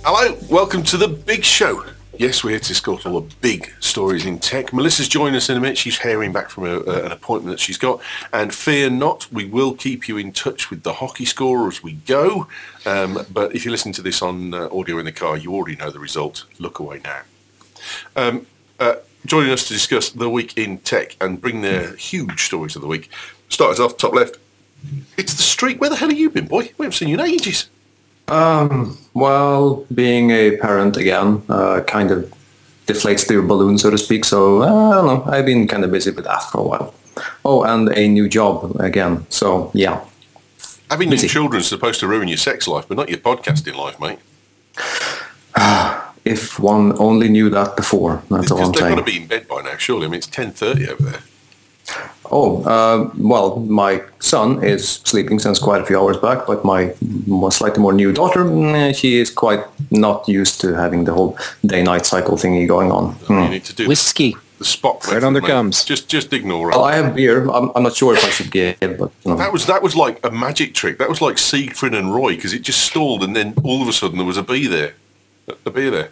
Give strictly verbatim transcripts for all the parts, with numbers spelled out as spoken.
Hello, welcome to the big show. Yes, we're here to discuss all the big stories in tech. Melissa's joining us in a minute. She's hairing back from a, uh, an appointment that she's got. And fear not, we will keep you in touch with the hockey score as we go. Um, but if you listen to this on uh, audio in the car, you already know the result. Look away now. Um, uh, joining us to discuss the week in tech and bring their huge stories of the week. Start us off, top left. It's the streak. Where the hell have you been, boy? We haven't seen you in ages. Um, well, being a parent again, uh, kind of deflates the balloon, so to speak. So, uh, I don't know. I've been kind of busy with that for a while. Oh, and a new job again. So, yeah. Having busy. New children is supposed to ruin your sex life, but not your podcasting life, mate. If one only knew that before, that's all I'm saying. They've got to be in bed by now, surely. I mean, it's ten thirty over there. Oh, uh, well, my son is sleeping since quite a few hours back, but my slightly more new daughter, she is quite not used to having the whole day-night cycle thingy going on. Oh, mm. You need to do whiskey. The spot right on their gums. Just, just ignore it. Well, I have beer. I'm, I'm not sure if I should give, but you know. that was that was like a magic trick. That was like Siegfried and Roy, because it just stalled, and then all of a sudden there was a bee there, a bee there.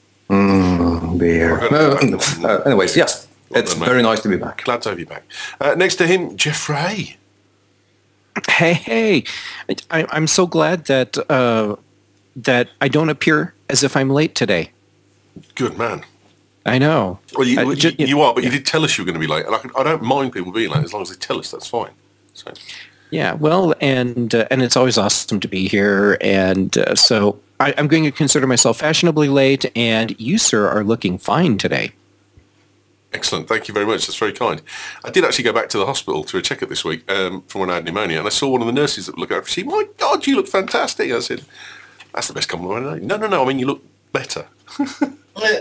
Mm, beer. Uh, uh, anyways, yes. Well it's done, very nice to be back. Glad to have you back. Uh, next to him, Jeffrey. Hey, hey. I, I'm so glad that uh, that I don't appear as if I'm late today. Good man. I know. Well, you, uh, you, just, you are, but yeah. you did tell us you were going to be late. And I, can, I don't mind people being late as long as they tell us. That's fine. So. Yeah, well, and uh, and it's always awesome to be here. And uh, so I, I'm going to consider myself fashionably late, and you, sir, are looking fine today. Excellent. Thank you very much. That's very kind. I did actually go back to the hospital to a checkup this week um, from when I had pneumonia, and I saw one of the nurses that looked after me. She said, "My God, you look fantastic." I said, "That's the best compliment I know." No, no, no. I mean, you look better. um,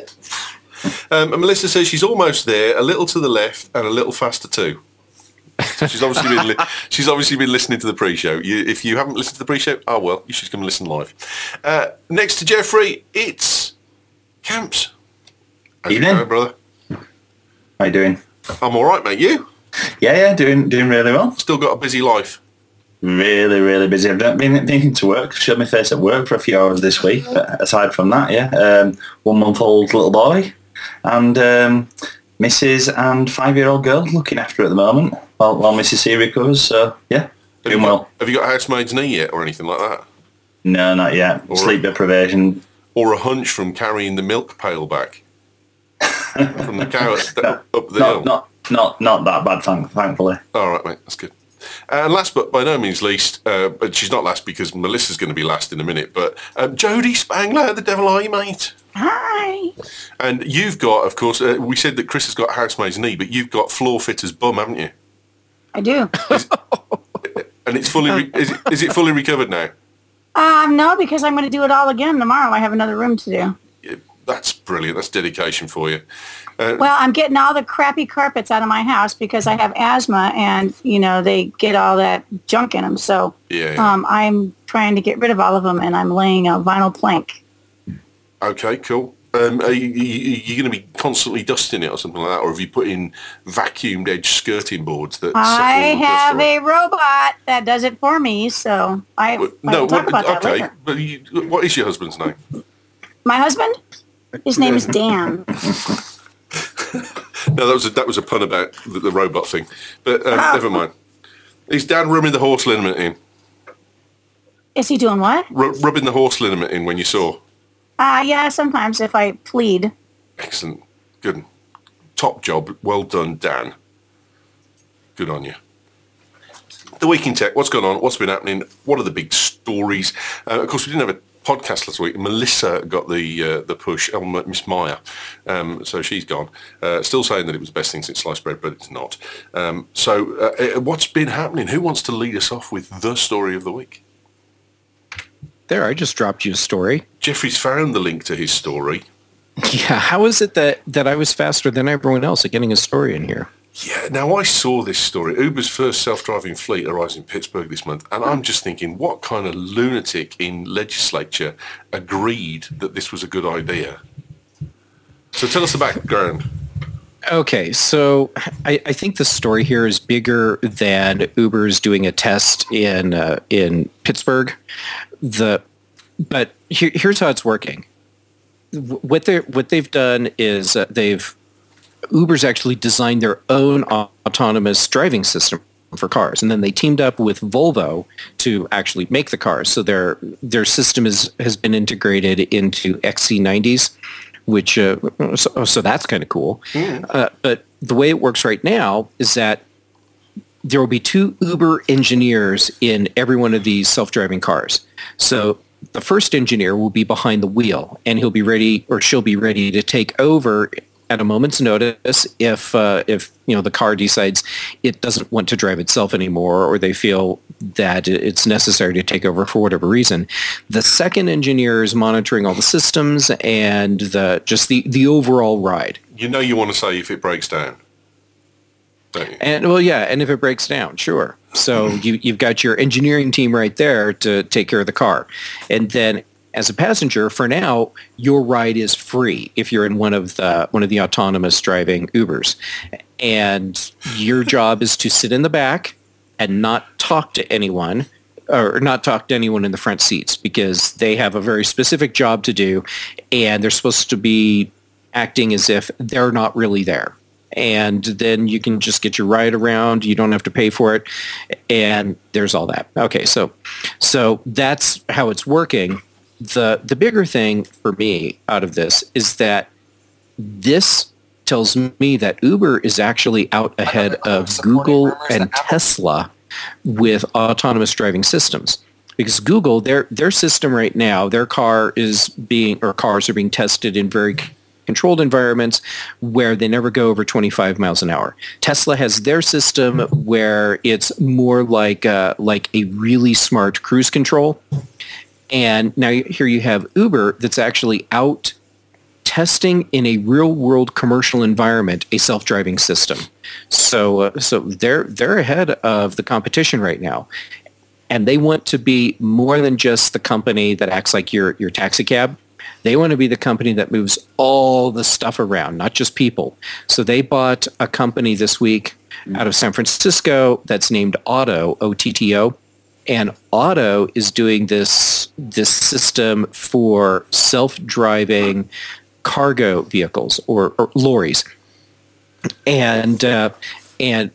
and Melissa says she's almost there, a little to the left and a little faster too. So she's obviously been li- she's obviously been listening to the pre-show. You, if you haven't listened to the pre-show, oh well, you should come and listen live. Uh, next to Jeffrey, it's Camps. How's it going, brother? How you doing? I'm all right, mate. You? Yeah, yeah, doing doing really well. Still got a busy life? Really, really busy. I've been thinking to work, showed my face at work for a few hours this week. But aside from that, yeah, um, one-month-old little boy and um, Missus and five-year-old girl looking after her at the moment while, while Missus C recovers. So, yeah, doing have well. Got, have you got a housemaid's knee yet or anything like that? No, not yet. Or Sleep a, deprivation. Or a hunch from carrying the milk pail back? From the cow no, up the not, hill. Not, not, not that bad, thank, thankfully. All right, mate, that's good. And last but by no means least, uh, but she's not last because Melissa's going to be last in a minute, but um, Jodie Spangler, the devil are you, mate? Hi. And you've got, of course, uh, we said that Chris has got housemaid's knee, but you've got floor fitter's bum, haven't you? I do. Is, and it's fully, re- is, it, is it fully recovered now? Um, no, because I'm going to do it all again tomorrow. I have another room to do. Yeah, that's brilliant. That's dedication for you. Uh, well, I'm getting all the crappy carpets out of my house because I have asthma and, you know, they get all that junk in them. So yeah, yeah. Um, I'm trying to get rid of all of them and I'm laying a vinyl plank. Okay, cool. Um, are you, you, you going to be constantly dusting it or something like that? Or have you put in vacuumed edge skirting boards? That I have a robot that does it for me. So I, well, I no, will talk what, about that okay, later. But you, what is your husband's name? My husband? His name is Dan. No, that was a, that was a pun about the, the robot thing, but um, oh. Never mind. Is Dan rubbing the horse liniment in? Is he doing what? R- rubbing the horse liniment in when you saw? Uh, yeah, sometimes if I plead. Excellent. Good. Top job. Well done, Dan. Good on you. The Week in Tech. What's going on? What's been happening? What are the big stories? Uh, of course, we didn't have a podcast last week. Melissa got the uh, the push. Oh, Miss Maya, um, so she's gone. Uh, still saying that it was the best thing since sliced bread, but it's not. Um, so, uh, what's been happening? Who wants to lead us off with the story of the week? There, I just dropped you a story. Jeffrey's found the link to his story. Yeah, how is it that that I was faster than everyone else at getting a story in here? Yeah, now I saw this story. Uber's first self-driving fleet arrives in Pittsburgh this month, and I'm just thinking, what kind of lunatic in legislature agreed that this was a good idea? So tell us the background. Okay, so I, I think the story here is bigger than Uber's doing a test in uh, in Pittsburgh. The but here, here's how it's working. What they what they've done is uh, they've Uber's actually designed their own autonomous driving system for cars, and then they teamed up with Volvo to actually make the cars. So their their system is has been integrated into X C nineties, which uh, so, so that's kind of cool. Mm. Uh, but the way it works right now is that there will be two Uber engineers in every one of these self-driving cars. So the first engineer will be behind the wheel, and he'll be ready, or she'll be ready to take over at a moment's notice if uh, if you know the car decides it doesn't want to drive itself anymore, or they feel that it's necessary to take over for whatever reason. The second engineer is monitoring all the systems and the just the, the overall ride. You know, you want to say if it breaks down. And well, yeah, and if it breaks down, sure. So you, you've got your engineering team right there to take care of the car. And then as a passenger, for now, your ride is free if you're in one of the one of the autonomous driving Ubers. And your job is to sit in the back and not talk to anyone, or not talk to anyone in the front seats, because they have a very specific job to do, and they're supposed to be acting as if they're not really there. And then you can just get your ride around. You don't have to pay for it. And there's all that. Okay, so so that's how it's working. The the bigger thing for me out of this is that this tells me that Uber is actually out ahead of Google and Tesla with autonomous driving systems. Because Google, their their system right now, their car is being, or cars are being tested in very controlled environments where they never go over twenty-five miles an hour. Tesla has their system where it's more like a, like a really smart cruise control. And now here you have Uber that's actually out testing in a real-world commercial environment a self-driving system. So uh, so they're they're ahead of the competition right now. And they want to be more than just the company that acts like your your taxi cab. They want to be the company that moves all the stuff around, not just people. So they bought a company this week out of San Francisco that's named Otto, O T T O. And Otto is doing this this system for self-driving cargo vehicles, or, or lorries. And uh, and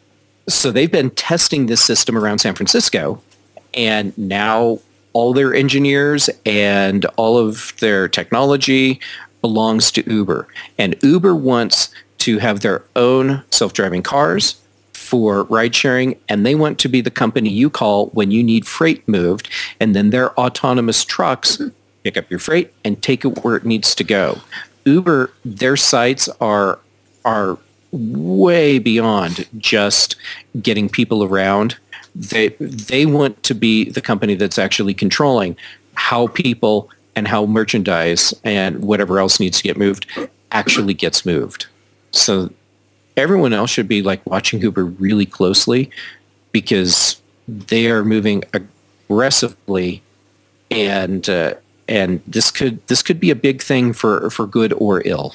so they've been testing this system around San Francisco, and now all their engineers and all of their technology belongs to Uber. And Uber wants to have their own self-driving cars for ride sharing, and they want to be the company you call when you need freight moved, and then their autonomous trucks pick up your freight and take it where it needs to go. Uber, their sites are are way beyond just getting people around. They they want to be the company that's actually controlling how people and how merchandise and whatever else needs to get moved actually gets moved. So everyone else should be like watching Uber really closely, because they are moving aggressively, and uh, and this could this could be a big thing for, for good or ill.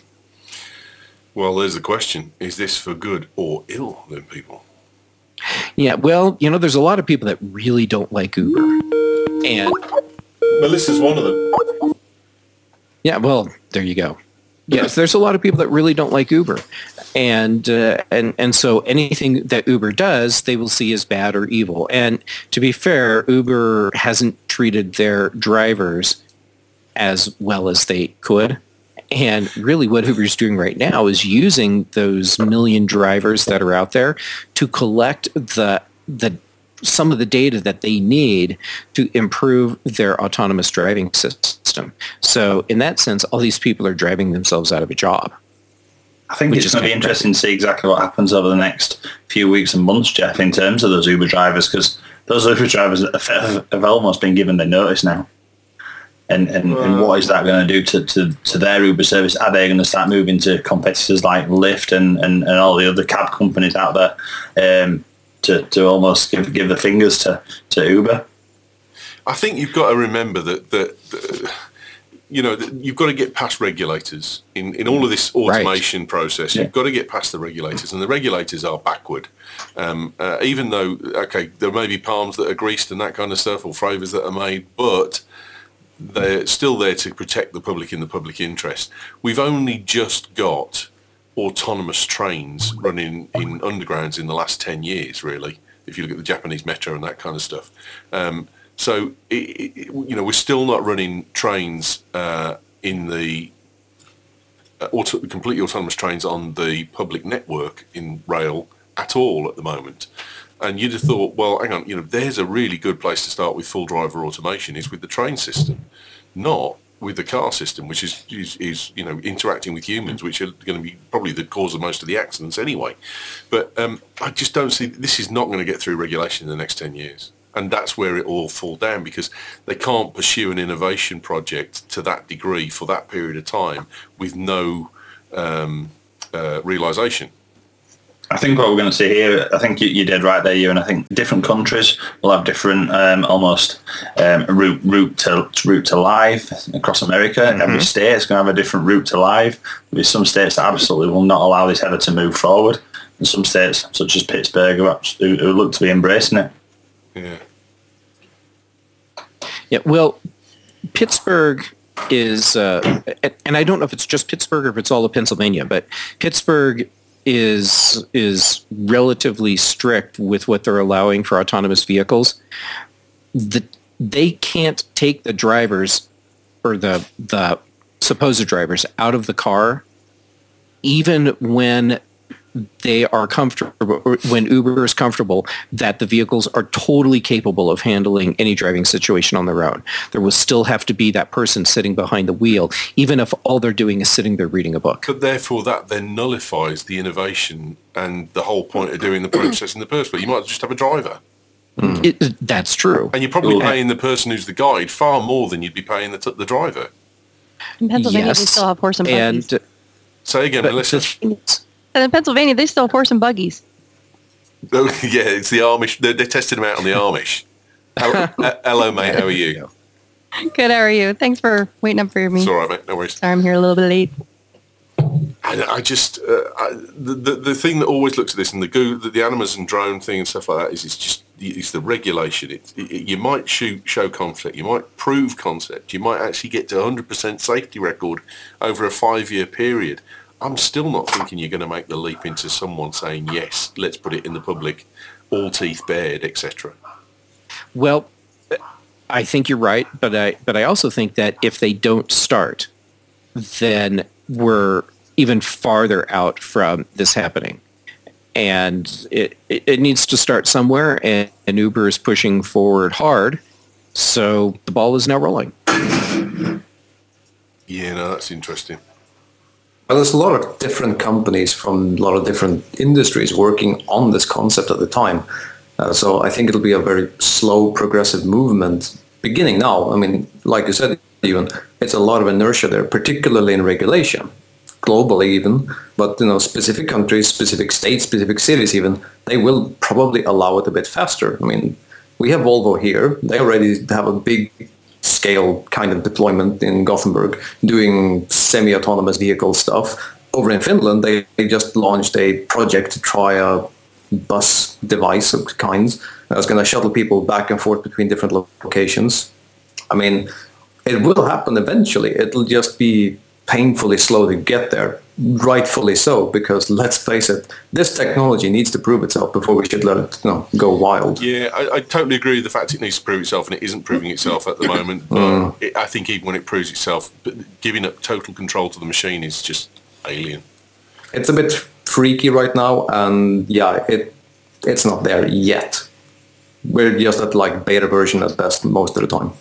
Well, there's the question: is this for good or ill, then, people? Yeah, well, you know, there's a lot of people that really don't like Uber, and Melissa's one of them. Yeah, well, there you go. Yes, there's a lot of people that really don't like Uber, and uh, and and so anything that Uber does, they will see as bad or evil. And to be fair, Uber hasn't treated their drivers as well as they could. And really what Uber's doing right now is using those million drivers that are out there to collect the the some of the data that they need to improve their autonomous driving system. So in that sense, all these people are driving themselves out of a job. I think it's going to be interesting to see exactly what happens over the next few weeks and months, Jeff, in terms of those Uber drivers, because those Uber drivers have, have almost been given their notice now. And, and, uh, and what is that going to do to, to, to their Uber service? Are they going to start moving to competitors like Lyft and, and, and all the other cab companies out there um, to, to almost give, give the fingers to, to Uber? I think you've got to remember that, that, that you know, that you've got to get past regulators. In, in all of this automation right. process, you've yeah. got to get past the regulators, and the regulators are backward. Um, uh, even though, okay, there may be palms that are greased and that kind of stuff, or flavours that are made, but they're still there to protect the public in the public interest. We've only just got autonomous trains running in undergrounds in the last ten years, really, if you look at the Japanese metro and that kind of stuff. Um, so, it, it, you know, we're still not running trains uh, in the uh, auto, completely autonomous trains on the public network in rail at all at the moment. And you'd have thought, well, hang on, you know, there's a really good place to start with full driver automation is with the train system, not with the car system, which is, is, is you know, interacting with humans, which are going to be probably the cause of most of the accidents anyway. But um, I just don't see, this is not going to get through regulation in the next ten years. And that's where it all fall down, because they can't pursue an innovation project to that degree for that period of time with no um, uh, realisation. I think what we're going to see here, I think you, you did right there, Ewan. I think different countries will have different, um, almost um, route route to route to live across America. Mm-hmm. Every state is going to have a different route to live. There's some states that absolutely will not allow this ever to move forward, and some states, such as Pittsburgh, who, who look to be embracing it. Yeah. Yeah. Well, Pittsburgh is, uh, and I don't know if it's just Pittsburgh or if it's all of Pennsylvania, but Pittsburgh is is relatively strict with what they're allowing for autonomous vehicles. The, they can't take the drivers or the the supposed drivers out of the car, even when they are comfortable, or when Uber is comfortable that the vehicles are totally capable of handling any driving situation on their own. There will still have to be that person sitting behind the wheel, even if all they're doing is sitting there reading a book. But therefore that then nullifies the innovation and the whole point of doing the process in the first place. You might just have a driver. Mm. It, that's true. And you're probably Ooh. paying the person who's the guide far more than you'd be paying the, t- the driver. In Pennsylvania, Yes. they still have horse and buggies. And, Say again, but Melissa. the thing is- And in Pennsylvania, they still have horse and buggies. Oh, yeah, it's the Amish. They're, they're testing them out on the Amish. Hello, uh, hello, mate. How are you? Good, how are you? Thanks for waiting up for me. It's all right, mate. No worries. Sorry, I'm here a little bit late. I, I just uh, I, the, the the thing that always looks at this and the goo the, the Amazon drone thing and stuff like that is it's just it's the regulation. It, it you might shoot show concept, you might prove concept, you might actually get to one hundred percent safety record over a five year period. I'm still not thinking you're going to make the leap into someone saying yes, let's put it in the public, all teeth bared, et cetera. Well, I think you're right, but I but I also think that if they don't start, then we're even farther out from this happening. And it, it, it needs to start somewhere, and, and Uber is pushing forward hard, so the ball is now rolling. Yeah, no, that's interesting. Well, there's a lot of different companies from a lot of different industries working on this concept at the time. Uh, so I think it'll be a very slow, progressive movement beginning now. I mean, like you said, Ewan, it's a lot of inertia there, particularly in regulation, globally even. But, you know, specific countries, specific states, specific cities even, they will probably allow it a bit faster. I mean, we have Volvo here. They already have a big scale kind of deployment in Gothenburg doing semi-autonomous vehicle stuff. Over in Finland, they, they just launched a project to try a bus device of kinds that's going to shuttle people back and forth between different locations. I mean, it will happen eventually. It'll just be painfully slow to get there, rightfully so, because let's face it, this technology needs to prove itself before we should let it, you know, go wild. Yeah, I, I totally agree with the fact it needs to prove itself, and it isn't proving itself at the moment. But mm. it, I think even when it proves itself, giving up total control to the machine is just alien. It's a bit freaky right now, and yeah, it it's not there yet. We're just at like beta version at best most of the time.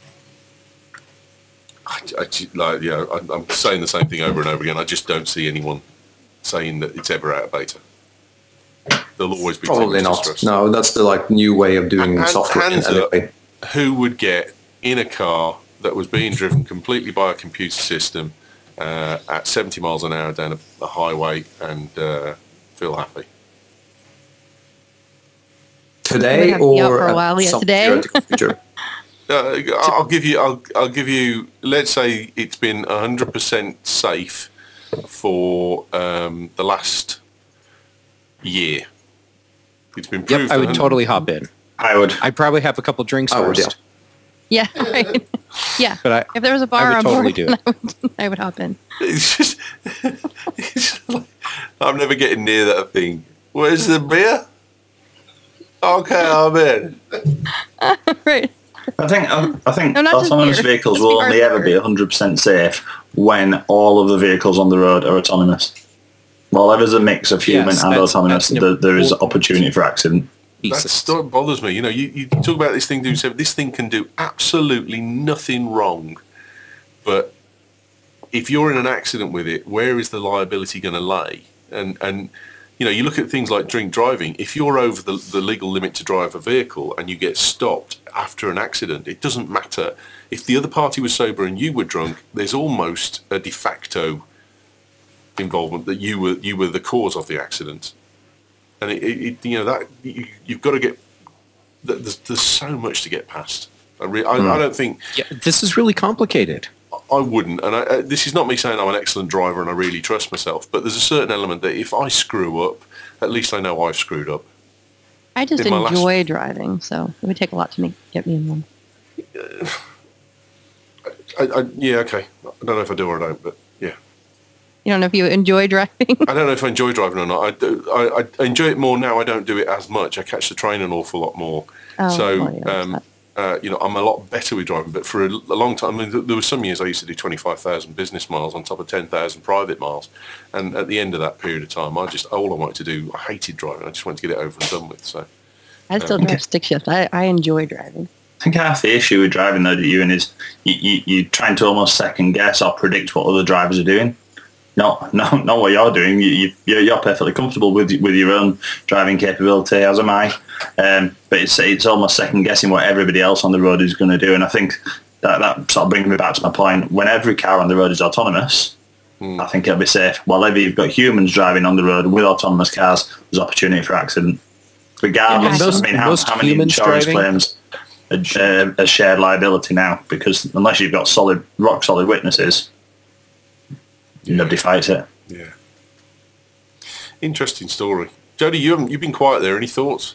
I, I, like, yeah, I, I'm saying the same thing over and over again. I just don't see anyone saying that it's ever out of beta. There'll always be probably not. Distress. No, that's the like new way of doing and, software. Hands anyway. Up, who would get in a car that was being driven completely by a computer system uh, at seventy miles an hour down a, a highway and uh, feel happy? Today or for a while, yeah, today. Future. Uh, I'll give you. I'll, I'll give you. Let's say it's been a hundred percent safe for um, the last year. It's been proved. Yep, I would totally hop in. I would. I'd probably have a couple drinks I would, first. Yeah, right. Yeah. But I, if there was a bar I on would totally board, do it. I would, I would hop in. It's just, it's just like, I'm never getting near that thing. Where's the beer? Okay, I'm in. Right. I think I, I think No, not just autonomous beer. vehicles Just will be only ever hard be one hundred percent safe when all of the vehicles on the road are autonomous. While there's a mix of human Yes, and that's- autonomous, that's an there, there is important opportunity for accident. Thesis. That's what bothers me. You know, you, you talk about this thing doing so this thing can do absolutely nothing wrong. But if you're in an accident with it, where is the liability going to lay? And and you know, you look at things like drink driving. If you're over the, the legal limit to drive a vehicle and you get stopped after an accident, it doesn't matter. If the other party was sober and you were drunk, there's almost a de facto involvement that you were you were the cause of the accident. And it, it, it you know that you, you've got to get. There's, there's so much to get past. I, re, I, Mm. I don't think Yeah, this is really complicated. I wouldn't. And I, uh, this is not me saying I'm an excellent driver and I really trust myself. But there's a certain element that if I screw up, at least I know I've screwed up. I just In my last- enjoy driving, so it would take a lot to make get me in one. I, I, yeah, okay. I don't know if I do or I don't, but yeah. You don't know if you enjoy driving? I don't know if I enjoy driving or not. I, do, I, I enjoy it more now. I don't do it as much. I catch the train an awful lot more. Oh, so, well, yeah, that's um, not- uh, you know, I'm a lot better with driving. But for a, a long time, I mean, th- there were some years I used to do twenty-five thousand business miles on top of ten thousand private miles. And at the end of that period of time, I just, all I wanted to do, I hated driving. I just wanted to get it over and done with. So, I still drive stick shift. I, I enjoy driving. I think half the issue with driving, though, Ewan, is you, you, you're trying to almost second guess or predict what other drivers are doing. Not, not, not what you're doing. You, you, you're you're perfectly comfortable with with your own driving capability, as am I. Um, but it's it's almost second guessing what everybody else on the road is going to do. And I think that, that sort of brings me back to my point. When every car on the road is autonomous, mm. I think it'll be safe. While ever you've got humans driving on the road with autonomous cars, there's opportunity for accident. Regardless, Yeah, most- I mean, how, most how many humans insurance driving- claims are, uh, are shared liability now? Because unless you've got solid, rock solid witnesses, nobody fights it. yeah. Interesting story. Jodie, you haven't, you've been quiet there. Any thoughts?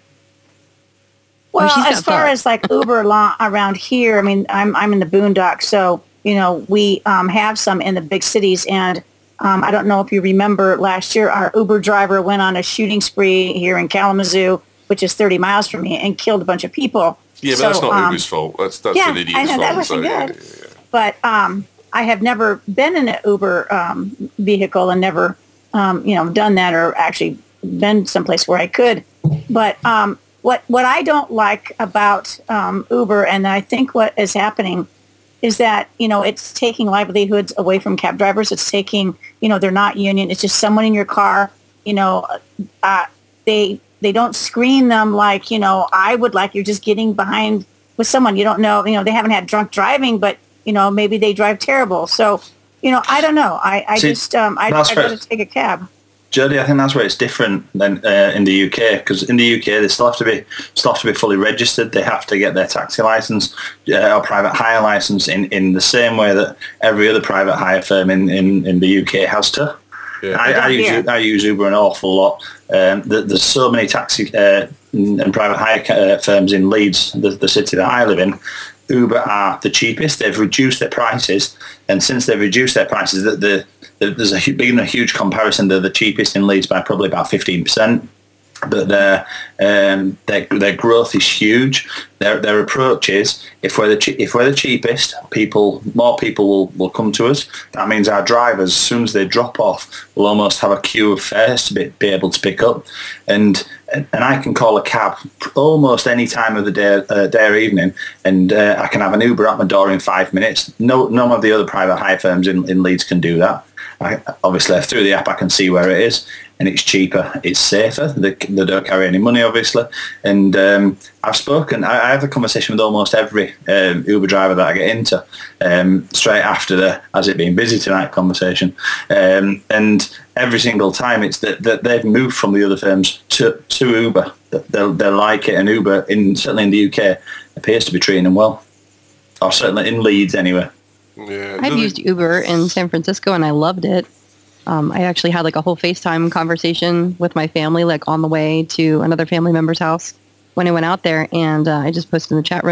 Well, she's as got far thoughts. as like Uber lo- around here, I mean, I'm I'm in the boondocks, so you know we um, have some in the big cities, and um, I don't know if you remember last year, our Uber driver went on a shooting spree here in Kalamazoo, which is thirty miles from me, and killed a bunch of people. Yeah, but So, that's not um, Uber's fault. That's that's yeah, an I idiot's know, that fault. So, wasn't yeah, good. yeah, yeah. But um, I have never been in an Uber um, vehicle and never, um, you know, done that or actually been someplace where I could. But um, what what I don't like about um, Uber, and I think what is happening, is that you know it's taking livelihoods away from cab drivers. It's taking, you know, they're not union. It's just someone in your car. You know, uh, they they don't screen them like, you know, I would like. You're just getting behind with someone you don't know. You know, they haven't had drunk driving, but you know, maybe they drive terrible. So, you know, I don't know. I, I See, just, um, I, that's I'd rather fair. take a cab. Jodie, I think that's where it's different than uh, in the U K, because in the U K they still have to be still have to be fully registered. They have to get their taxi license uh, or private hire license in, in the same way that every other private hire firm in, in, in the U K has to. Yeah. I, I use Yeah. I use Uber an awful lot. Um, there- there's so many taxi uh, and private hire uh, firms in Leeds, the, the city that I live in. Uber are the cheapest. They've reduced their prices, and since they've reduced their prices, the, the, the, there's a hu- been a huge comparison. They're the cheapest in Leeds by probably about fifteen percent. But their um, their their growth is huge. Their their approach is if we're the che- if we're the cheapest, people more people will, will come to us. That means our drivers, as soon as they drop off, will almost have a queue of fares to be, be able to pick up. And and I can call a cab almost any time of the day, uh, day or evening, and uh, I can have an Uber at my door in five minutes. No, none of the other private hire firms in, in Leeds can do that. I, obviously, through the app, I can see where it is, and it's cheaper, it's safer. They, they don't carry any money, obviously. And um, I've spoken, I, I have a conversation with almost every um, Uber driver that I get into, um, straight after the "has it been busy tonight" conversation. Um, and every single time, it's that, that they've moved from the other firms to, to Uber. They'll, they'll like it, and Uber, in certainly in the U K, appears to be treating them well, or certainly in Leeds anyway. Yeah. I've Do they- used Uber in San Francisco and I loved it. Um, I actually had like a whole FaceTime conversation with my family, like on the way to another family member's house when I went out there. And uh, I just posted in the chat room that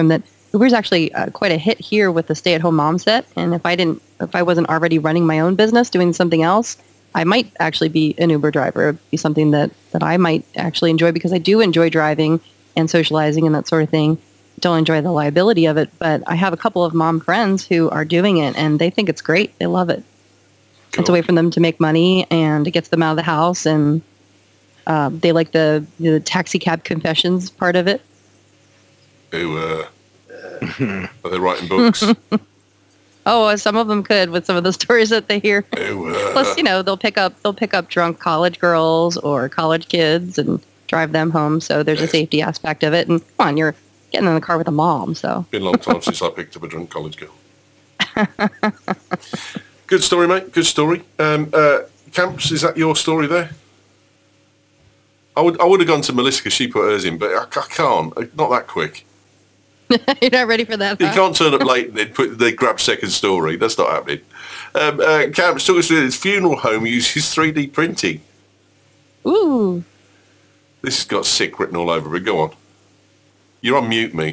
Uber's actually uh, quite a hit here with the stay-at-home mom set. And if I didn't, if I wasn't already running my own business, doing something else, I might actually be an Uber driver. It'd be something that, that I might actually enjoy because I do enjoy driving and socializing and that sort of thing. Don't enjoy the liability of it, but I have a couple of mom friends who are doing it and they think it's great. They love it. Cool. It's a way for them to make money and it gets them out of the house, and uh, they like the, the taxi cab confessions part of it. Who, uh, are they writing books? Oh, some of them could with some of the stories that they hear. Who, uh, Plus, you know, they'll pick up they'll pick up drunk college girls or college kids and drive them home. So there's a safety aspect of it. And come on, you're getting in the car with a mom. So been a long time since I picked up a drunk college girl. Good story, mate. Good story. Um, uh, Camps, is that your story there? I would I would have gone to Melissa because she put hers in, but I, I can't. Not that quick. You're not ready for that. You huh? can't turn up late and then put they grab second story. That's not happening. Um, uh, Camps, talk us through his funeral home uses three D printing. Ooh. This has got sick written all over it. Go on. You're on mute, mate.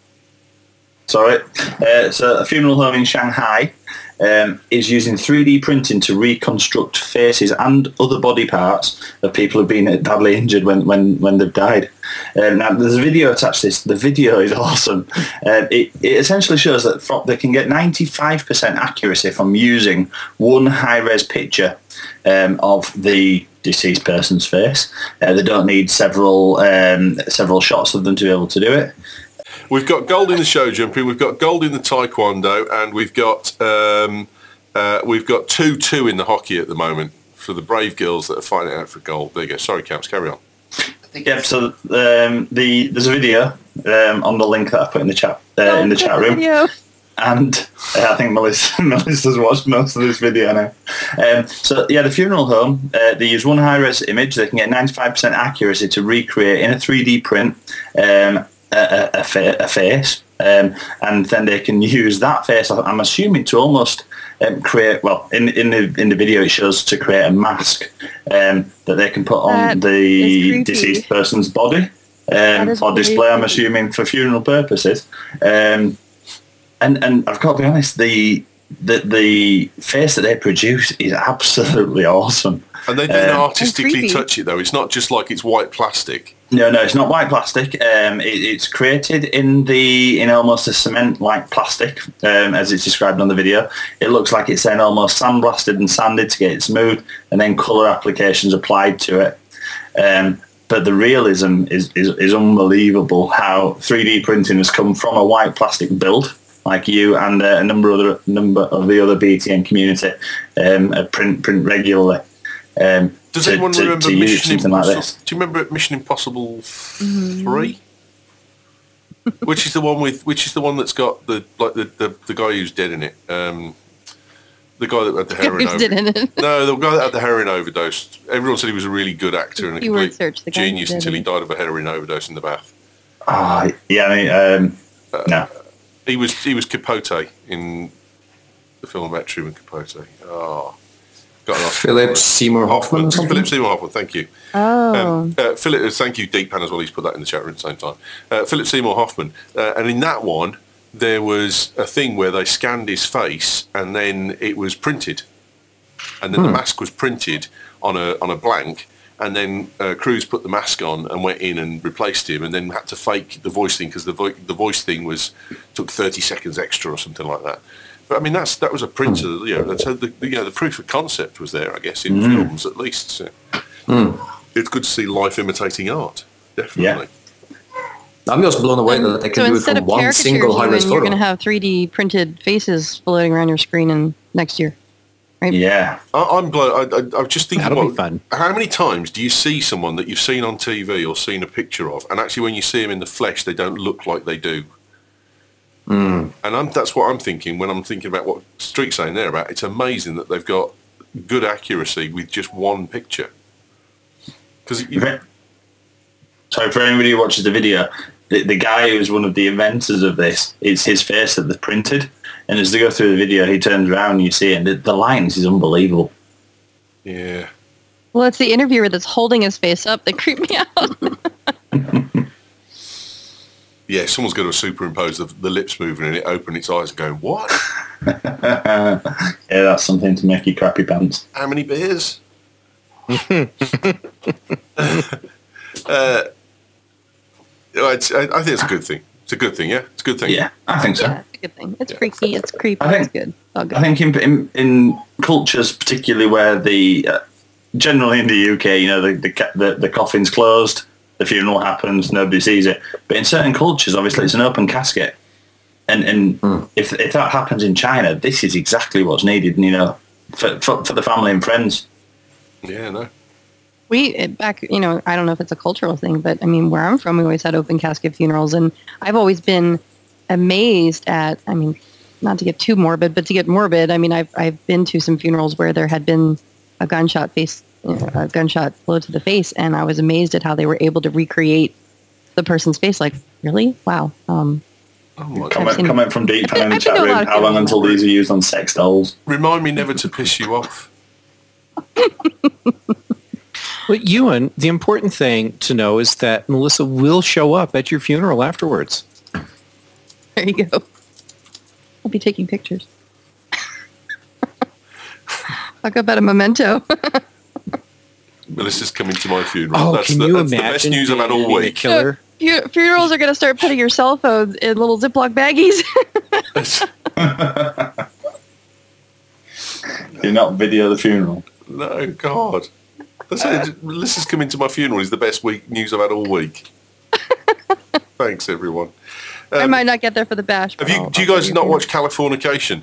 Sorry. Uh, so a funeral home in Shanghai um, is using three D printing to reconstruct faces and other body parts of people who've been badly injured when, when, when they've died. Um, now, there's a video attached to this. The video is awesome. Uh, it, it essentially shows that from, they can get ninety-five percent accuracy from using one high-res picture um, of the deceased person's face. Uh, they don't need several um, several shots of them to be able to do it. We've got gold in the show jumping, we've got gold in the taekwondo, and we've got um, uh, we've got two two in the hockey at the moment for the brave girls that are fighting out for gold. There you go. Sorry, Camps, carry on. Yeah, so um, the there's a video um, on the link that I put in the chat uh, Oh, in the chat room, video. and uh, I think Melissa Melissa's watched most of this video now. Um, so yeah, the funeral home, uh, they use one high-res image. They can get ninety-five percent accuracy to recreate in a three D print um, a, a, a, fa- a face, um, and then they can use that face, I'm assuming, to almost um, create. Well, in in the in the video, it shows to create a mask um, that they can put on That is the creepy. deceased person's body um, is for really display. I'm creepy. assuming for funeral purposes. Um, and and I've got to be honest, the the the face that they produce is absolutely awesome. And they don't Um, artistically creepy. touch it, though. It's not just like it's white plastic. No, no, it's not white plastic. Um, it, it's created in the in almost a cement-like plastic, um, as it's described on the video. It looks like it's then almost sandblasted and sanded to get it smooth, and then colour applications applied to it. Um, but the realism is, is, is unbelievable. How three D printing has come from a white plastic build, like you and uh, a number of other number of the other B T N community um, uh, print print regularly. Um, Does to, anyone to, remember to use Mission something like Impossible? this? Do you remember Mission Impossible three? which is the one with? Which is the one that's got the like the, the, the guy who's dead in it? Um, the guy that had the heroin Who's dead in overdose. it? No, the guy that had the heroin overdose. Everyone said he was a really good actor and a Keyword complete search, the guy who genius did until he it. died of a heroin overdose in the bath. Ah, yeah, I mean, um, no. He was he was Capote in the film about Truman Capote. Oh, got an Oscar. Philip Seymour Hoffman or something? Philip Seymour Hoffman, thank you. Oh. Um, uh, Philip, uh, thank you, Deepan, as well. He's put that in the chat room at the same time. Uh, Philip Seymour Hoffman, uh, and in that one, there was a thing where they scanned his face, and then it was printed, and then the mask was printed on a on a blank, and then uh, Cruise put the mask on and went in and replaced him, and then had to fake the voice thing because the vo- the voice thing was took thirty seconds extra or something like that. But I mean, that's that was a printer. You know, that's how the you know the proof of concept was there, I guess, in films at least. So. It's good to see life imitating art, definitely. I'm just blown away that they can so do it instead from of one caricatures, single high-res Ewan, you're photo. going to have three D printed faces floating around your screen in next year. Yeah. I, I'm blown. I, I, I'm just thinking, That'll be what- fun. how many times do you see someone that you've seen on T V or seen a picture of, and actually when you see them in the flesh, they don't look like they do? And I'm, that's what I'm thinking when I'm thinking about what Street's saying there about. It's amazing that they've got good accuracy with just one picture. Because So for anybody who watches the video, the, the guy who's one of the inventors of this, it's his face that they've printed. And as they go through the video, he turns around and you see it, and the, the lines is unbelievable. yeah, Well, it's the interviewer that's holding his face up that creeped me out. Yeah, someone's going to superimpose the, the lips moving and it open its eyes and going, what? Yeah, that's something to make you crappy pants. How many beers? uh, it's, I, I think it's a good thing. It's a good thing, yeah? It's a good thing. Yeah, I think so. Yeah, it's a good thing. It's Yeah. freaky. It's creepy. I think- It's good. All good. I think in, in, in cultures, particularly where the, uh, generally in the U K, you know, the, the, ca- the, the coffin's closed, the funeral happens, nobody sees it. But in certain cultures, obviously, it's an open casket. And and Mm. if if that happens in China, this is exactly what's needed, you know, for, for, for the family and friends. Yeah, no. We it- back, you know, I don't know if it's a cultural thing, but I mean, where I'm from, we always had open casket funerals, and I've always been amazed at. I mean, not to get too morbid, but to get morbid, I mean, I've I've been to some funerals where there had been a gunshot face, you know, a gunshot blow to the face, and I was amazed at how they were able to recreate the person's face. Like, really? Wow. Um, Oh my Comment, seen- comment from deep down in the I chat think a room. lot of How long people until know. these are used on sex dolls? Remind me never to piss you off. But Ewan, the important thing to know is that Melissa will show up at your funeral afterwards. there you go. I'll be taking pictures. Talk about a memento. Melissa's coming to my funeral. Oh, that's can the, you that's imagine the best news I've had all being a week. killer? Fu- Funerals are going to start putting your cell phones in little Ziploc baggies. Do not video the funeral. No, God. That's it. Melissa's coming to my funeral is the best week news I've had all week. Thanks, everyone. I Um, might not get there for the bash. but have you? I'll- Do you I'll guys be not there. watch Californication?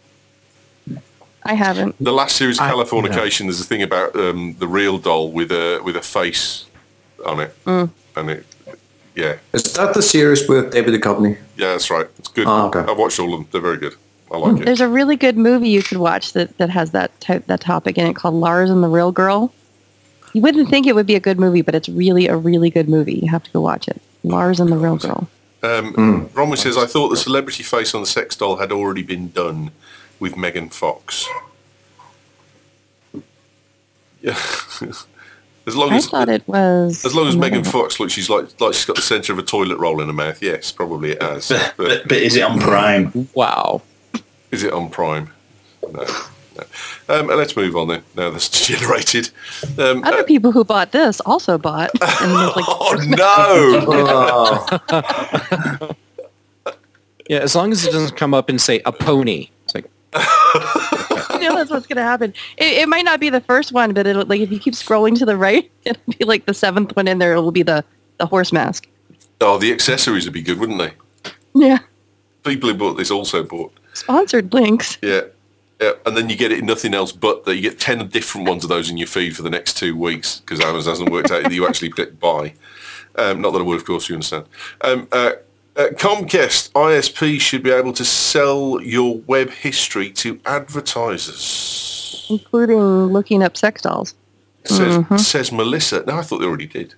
I haven't. The last series of I- Californication, there's a thing about um, the real doll with a with a face on it, Mm. and it, yeah, Is that the series with David Duchovny? yeah, that's right. It's good. Oh, okay. I've watched all of them. They're very good. I like it. There's a really good movie you could watch that, that has that type, that topic in it called Lars and the Real Girl. You wouldn't think it would be a good movie, but it's really a really good movie. You have to go watch it. Lars and the Real Girl. Um, Mm. Ronwin says, I thought the celebrity face on the sex doll had already been done with Megan Fox. Yeah. as long I as thought it was. as long as Megan Fox looks, she's like like she's got the centre of a toilet roll in her mouth. Yes, probably it has. But, But but is it on Prime? Wow. is it on Prime? No. no. Um, let's move on then. Now that's degenerated. Um, Other uh, people who bought this also bought. And there's like, oh no! Oh, Yeah, as long as it doesn't come up and say a pony. It's like, you know, that's what's going to happen. It, it might not be the first one, but it'll, like, if you keep scrolling to the right, it'll be like the seventh one in there. It'll be the, the horse mask. Oh, the accessories would be good, wouldn't they? Yeah. People who bought this also bought. Sponsored links. Yeah. Yeah, and then you get it in nothing else but that you get ten different ones of those in your feed for the next two weeks because Amazon hasn't worked out that you actually click buy. Um, not that I would, of course, you understand. Um, uh, uh, Comcast I S P should be able to sell your web history to advertisers, Including looking up sex dolls. says, Mm-hmm. says Melissa. No, I thought they already did.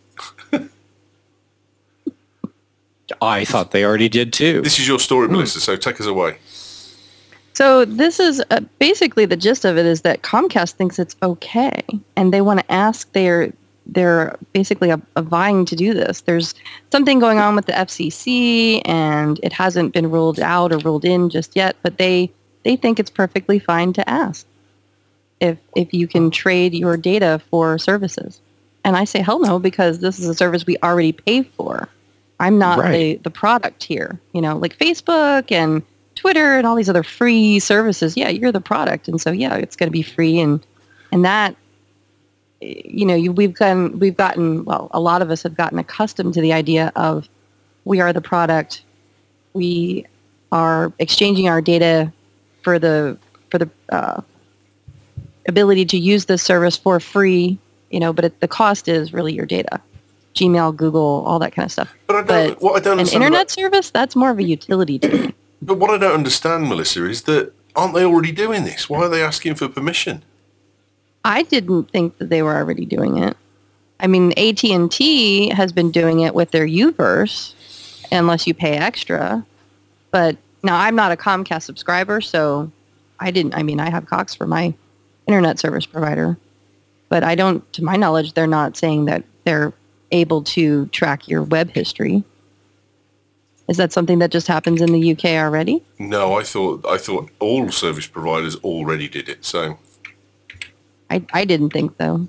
I thought they already did too. This is your story, Melissa, so take us away. So this is uh, basically the gist of it is that Comcast thinks it's okay, and they want to ask their they're basically a, a vying to do this. There's something going on with the F C C, and it hasn't been ruled out or ruled in just yet. But they they think it's perfectly fine to ask if if you can trade your data for services. And I say hell no, because this is a service we already pay for. I'm not Right. the the product here. You know, like Facebook and Twitter and all these other free services. Yeah, you're the product, and so yeah, it's going to be free, and and that, you know, you, we've gotten we've gotten well, a lot of us have gotten accustomed to the idea of we are the product, we are exchanging our data for the for the uh, ability to use this service for free, you know, but it, the cost is really your data, Gmail, Google, all that kind of stuff. But I don't. what I don't An understand internet about- service, that's more of a utility to me. But what I don't understand, Melissa, is that aren't they already doing this? Why are they asking for permission? I didn't think that they were already doing it. I mean, A T and T has been doing it with their Uverse, unless you pay extra. But now I'm not a Comcast subscriber, so I didn't. I mean, I have Cox for my internet service provider, but I don't. To my knowledge, they're not saying that they're able to track your web history. Is that something that just happens in the U K already? No, I thought I thought all service providers already did it. So I, I didn't think so.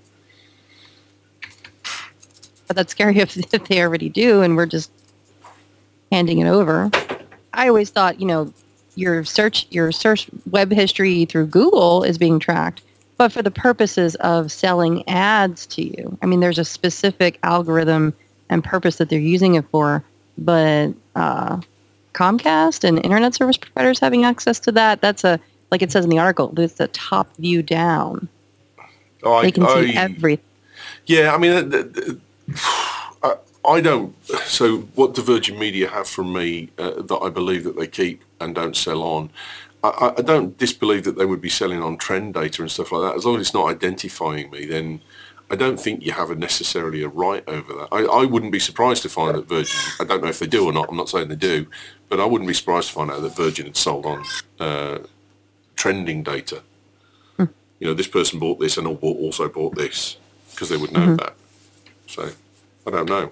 But that's scary if, if they already do and we're just handing it over. I always thought, you know, your search your search web history through Google is being tracked, but for the purposes of selling ads to you. I mean, there's a specific algorithm and purpose that they're using it for, but uh, Comcast and internet service providers having access to that, that's a, like it says in the article, it's a top view down. I, they can see I, everything. Yeah, I mean, the, the, I, I don't. So, what do Virgin Media have from me uh, that I believe that they keep and don't sell on? I, I don't disbelieve that they would be selling on trend data and stuff like that. As long as it's not identifying me, then I don't think you have a necessarily a right over that. I, I wouldn't be surprised to find that Virgin. I don't know if they do or not. I'm not saying they do, but I wouldn't be surprised to find out that Virgin had sold on uh, trending data. Hmm. You know, this person bought this and also bought this, because they would know mm-hmm. that. So, I don't know.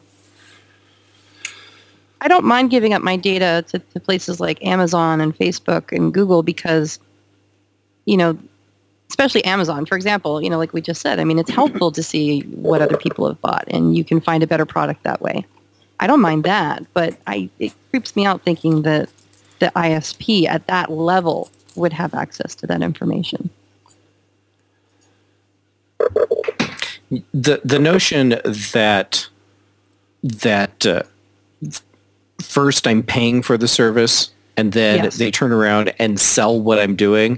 I don't mind giving up my data to, to places like Amazon and Facebook and Google because, you know, especially Amazon, for example, you know, like we just said, I mean, it's helpful to see what other people have bought and you can find a better product that way. I don't mind that, but I it creeps me out thinking that the I S P at that level would have access to that information. The the notion that that uh, first I'm paying for the service and then yes. they turn around and sell what I'm doing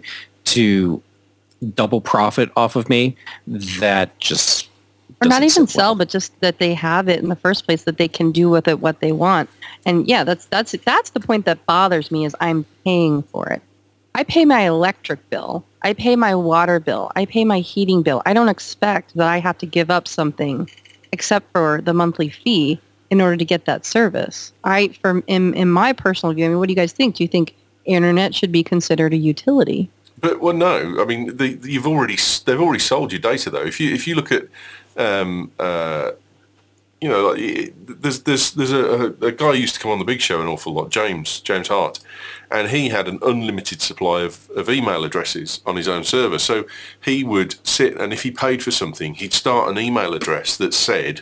to double profit off of me, that just or not even sell, well. But just that they have it in the first place, that they can do with it what they want. And yeah, that's that's that's the point that bothers me, is I'm paying for it. I pay my electric bill. I pay my water bill. I pay my heating bill. I don't expect that I have to give up something except for the monthly fee in order to get that service. I, from in, in my personal view, I mean, what do you guys think? Do you think internet should be considered a utility? But well, no. I mean, the, you've already they've already sold your data though. If you if you look at, um, uh, you know, like, there's there's there's a, a guy who used to come on the Big Show an awful lot, James James Hart, and he had an unlimited supply of, of email addresses on his own server. So he would sit, and if he paid for something, he'd start an email address that said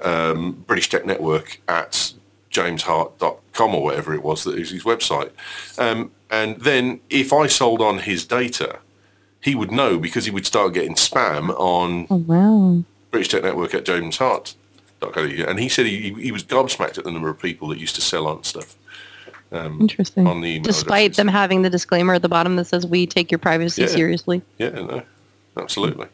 um, British Tech Network at james hart dot com or whatever it was that was his website. Um, and then if I sold on his data, he would know, because he would start getting spam on oh, wow. British Tech Network at james hart dot co dot U K. And he said he, he was gobsmacked at the number of people that used to sell on stuff. Um, Interesting. On the email Despite addresses. them having the disclaimer at the bottom that says, we take your privacy yeah. seriously. Yeah, no, absolutely.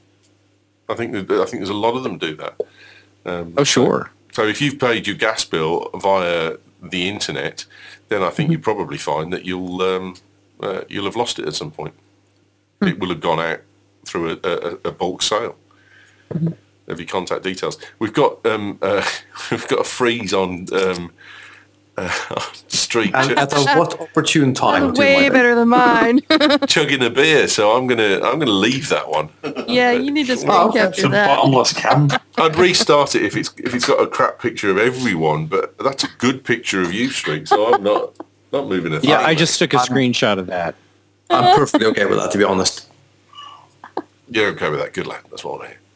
I think that, I think there's a lot of them do that. Um, oh, sure. So, so if you've paid your gas bill via the internet, then I think mm-hmm. you probably find that you'll um, uh, you'll have lost it at some point. Mm-hmm. It will have gone out through a, a, a bulk sale mm-hmm. of your contact details. We've got um, uh, we've got a freeze on. Um, Uh, street and chug- at a what opportune time? That's way better than mine. chugging a beer, so I'm gonna I'm gonna leave that one. Yeah, you need to screen oh, capture a that. bottomless can. I'd restart it if it's if it's got a crap picture of everyone, but that's a good picture of you, Street. So I'm not not moving it. Yeah, I just took a I'm, screenshot of that. I'm perfectly okay with that, to be honest. You're okay with that? Good lad. That's what I hear.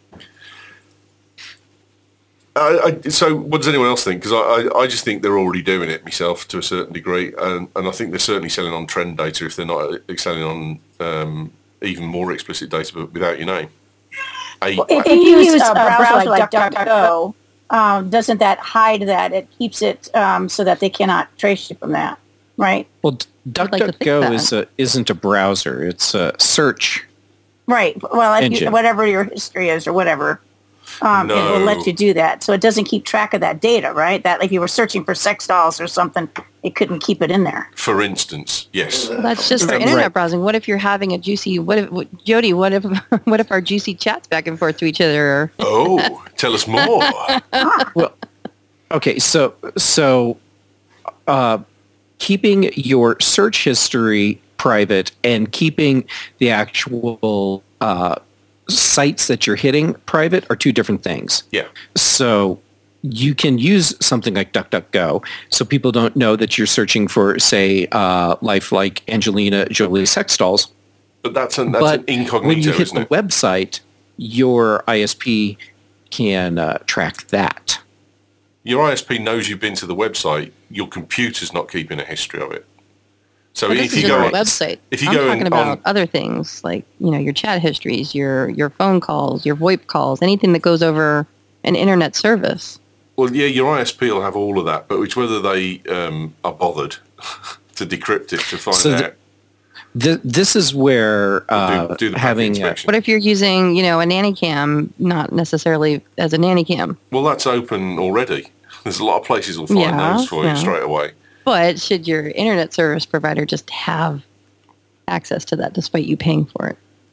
I, I, so what does anyone else think? Because I, I, I just think they're already doing it myself to a certain degree, and, and I think they're certainly selling on trend data if they're not selling on um, even more explicit data, but without your name. A, well, if, if you use a browser like DuckDuckGo, um, doesn't that hide that? It keeps it um, so that they cannot trace you from that, right? Well, DuckDuckGo like is a, isn't a browser; it's a search. Right. Well, if engine. You, whatever your history is, or whatever. Um, no. It will let you do that. So it doesn't keep track of that data, right? That if you were searching for sex dolls or something, it couldn't keep it in there. For instance, yes. Well, that's just for internet right. browsing. What if you're having a juicy, what if, what, Jody, what if what if our juicy chats back and forth to each other are... Oh, tell us more. Well, okay, so, so uh, keeping your search history private and keeping the actual... Uh, sites that you're hitting private are two different things. Yeah. So you can use something like DuckDuckGo so people don't know that you're searching for, say, uh, lifelike Angelina Jolie sex dolls. But that's an, that's but an incognito, when you hit isn't the it? website, your I S P can uh, track that. Your I S P knows you've been to the website. Your computer's not keeping a history of it. So But if this is you just go a on, website. if you I'm go talking in about on, other things like, you know, your chat histories, your your phone calls, your VoIP calls, anything that goes over an internet service. well, yeah, your I S P will have all of that, but it's whether they um, are bothered to decrypt it to find So the- out. Th- this is where uh, do, do the packet having uh, inspection. What if you're using, you know, a nanny cam, not necessarily as a nanny cam, Well, that's open already. There's a lot of places will find Yeah, those for yeah. you straight away. but should your internet service provider just have access to that despite you paying for it?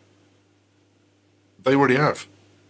They already have.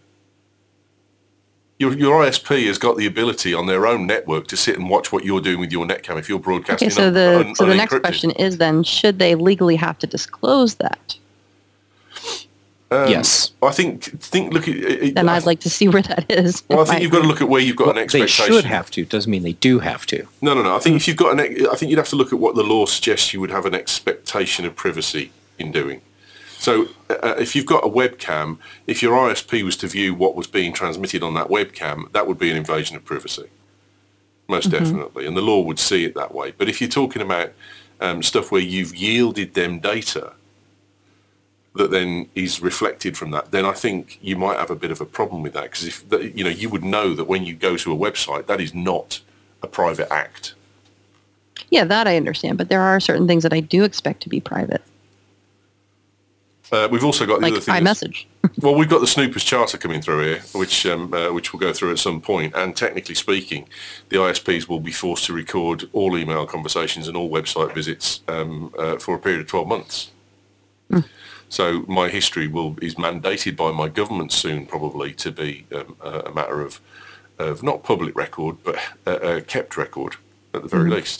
Your, your I S P has got the ability on their own network to sit and watch what you're doing with your netcam if you're broadcasting. Okay, so un- the un- so the next unencrypted. question is then, should they legally have to disclose that? Um, yes. I think think look at it. Then I'd like to see where that is. Well, I If think you've got to look at where you've got Well, an they expectation. should have to. Doesn't mean they do have to. No, no, no. I think if you've got an, ex- I think you'd have to look at what the law suggests you would have an expectation of privacy in doing. So, uh, if you've got a webcam, if your I S P was to view what was being transmitted on that webcam, that would be an invasion of privacy, most Mm-hmm. definitely, and the law would see it that way. But if you're talking about um, stuff where you've yielded them data that then is reflected from that, then I think you might have a bit of a problem with that, because if the, you know, you would know that when you go to a website, that is not a private act. Yeah, that I understand, but there are certain things that I do expect to be private, Uh, we've also got the like other thing. that's- iMessage. Well, we've got the Snoopers Charter coming through here, which um, uh, which we'll go through at some point. And technically speaking, the I S Ps will be forced to record all email conversations and all website visits um, uh, for a period of twelve months. Mm. So my history will is mandated by my government soon, probably, to be um, a, a matter of of not public record, but a, a kept record at the very Mm. least.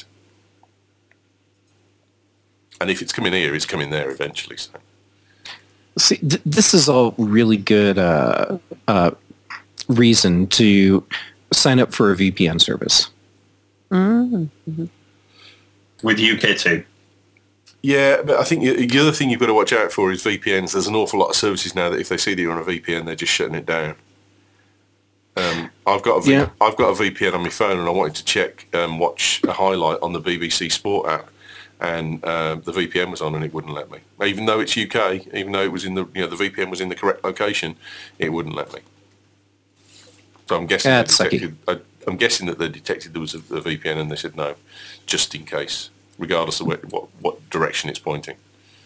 And if it's coming here, it's coming there eventually. So. See, th- this is a really good uh, uh, reason to sign up for a V P N service. Mm-hmm. With U K too. Yeah, but I think the the other thing you've got to watch out for is V P Ns. There's an awful lot of services now that if they see that you're on a V P N, they're just shutting it down. Um, I've got a v- Yeah. I've got a V P N on my phone, and I wanted to check um, watch a highlight on the B B C Sport app, and uh, the V P N was on, and it wouldn't let me. Even though it's U K, even though it was in the you know the V P N was in the correct location, it wouldn't let me. So I'm guessing That's they sucky. detected, I, I'm guessing that they detected there was a, a V P N, and they said no, just in case, regardless of where, what what direction it's pointing.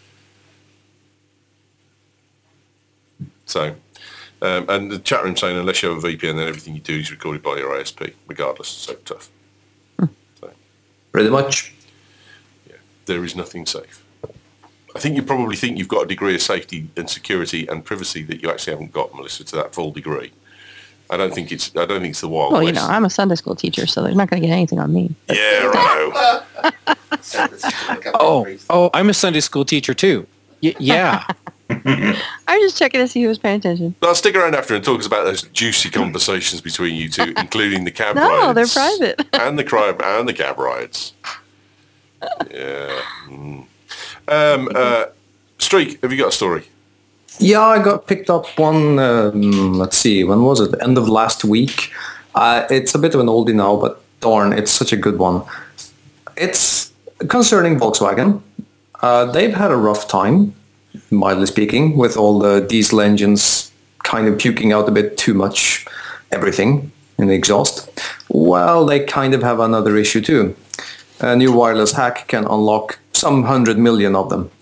So, um, and the chat room saying unless you have a V P N, then everything you do is recorded by your I S P, regardless. So tough. So, Pretty much. yeah, there is nothing safe. I think you probably think you've got a degree of safety and security and privacy that you actually haven't got, Melissa, to that full degree. I don't think it's. I don't think it's the Wild Well, West. you know, I'm a Sunday school teacher, so they're not going to get anything on me. Yeah, right. Oh, oh, I'm a Sunday school teacher too. Y- yeah. I'm just checking to see who was paying attention. I'll stick around after and talk about those juicy conversations between you two, including the cab No, rides. they're private. and the crime and the cab rides. Yeah. Mm. Um, uh, Streak, have you got a story? Yeah, I got picked up one, um, let's see, when was it? End of last week. Uh, it's a bit of an oldie now, but darn, it's such a good one. It's concerning Volkswagen. Uh, they've had a rough time, mildly speaking, with all the diesel engines kind of puking out a bit too much everything in the exhaust. Well, they kind of have another issue too. A new wireless hack can unlock some hundred million of them.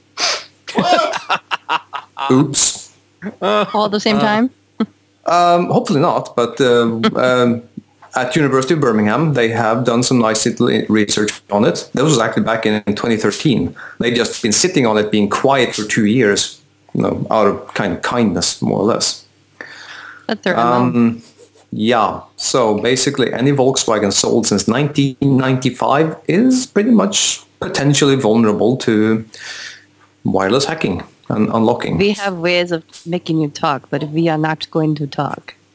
Oops. All at the same time? Um, hopefully not, but uh, um, at University of Birmingham, they have done some nice little research on it. That was actually back in twenty thirteen. They've just been sitting on it, being quiet for two years, you know, out of kind of kindness, more or less. That's their M O. Um, yeah, so basically any Volkswagen sold since nineteen ninety-five is pretty much potentially vulnerable to wireless hacking and unlocking. We have ways of making you talk, but we are not going to talk.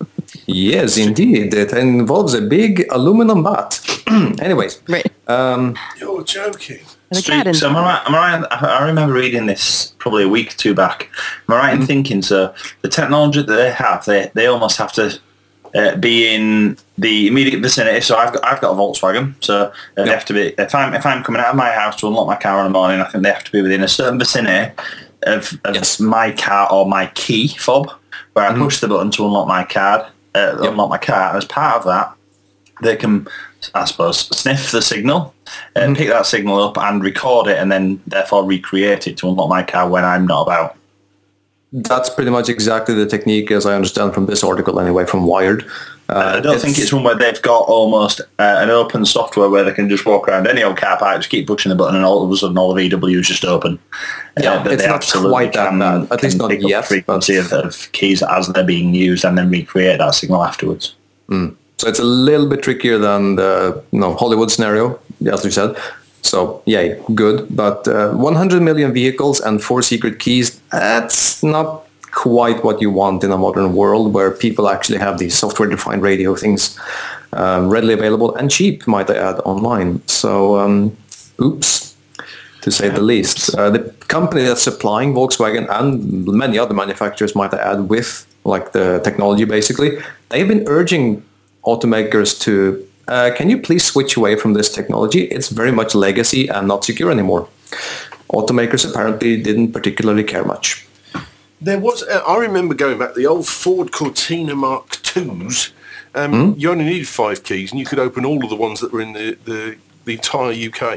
Yes, indeed. It involves a big aluminum bat. Anyways. Right. Um, You're joking. The Street, cat in- so am I, right, am I, right, I remember reading this probably a week or two back. Am I right in thinking, so the technology that they have, they, they almost have to uh, be in the immediate vicinity. So I've got, I've got a Volkswagen, so uh, they have to be, if I'm, if I'm coming out of my house to unlock my car in the morning, I think they have to be within a certain vicinity of, of Yes. my car or my key fob, where I push the button to unlock my card, uh, Yep. unlock my car. And as part of that, they can, I suppose, sniff the signal, uh, pick that signal up and record it, and then therefore recreate it to unlock my car when I'm not about. that's pretty much exactly the technique, as I understand from this article anyway, from Wired. Uh, I don't think it's one where they've got almost uh, an open software where they can just walk around any old car park, just keep pushing the button, and all of a sudden all the V W is just open. Yeah, but it's they not absolutely quite that can- bad. At can least not pick up yet, the frequency of, of keys as they're being used and then recreate that signal afterwards. So it's a little bit trickier than the you know, Hollywood scenario, as you said. So, yay, good. But uh, one hundred million vehicles and four secret keys, that's not quite what you want in a modern world where people actually have these software-defined radio things um, readily available and cheap, might I add, online. So, um, oops, to say the least. Uh, the company that's supplying Volkswagen and many other manufacturers, might I add, with like the technology basically, they've been urging automakers to, uh, can you please switch away from this technology? It's very much legacy and not secure anymore. Automakers apparently didn't particularly care much. There was, uh, I remember going back, the old Ford Cortina Mark twos, um, you only needed five keys and you could open all of the ones that were in the, the, the entire U K.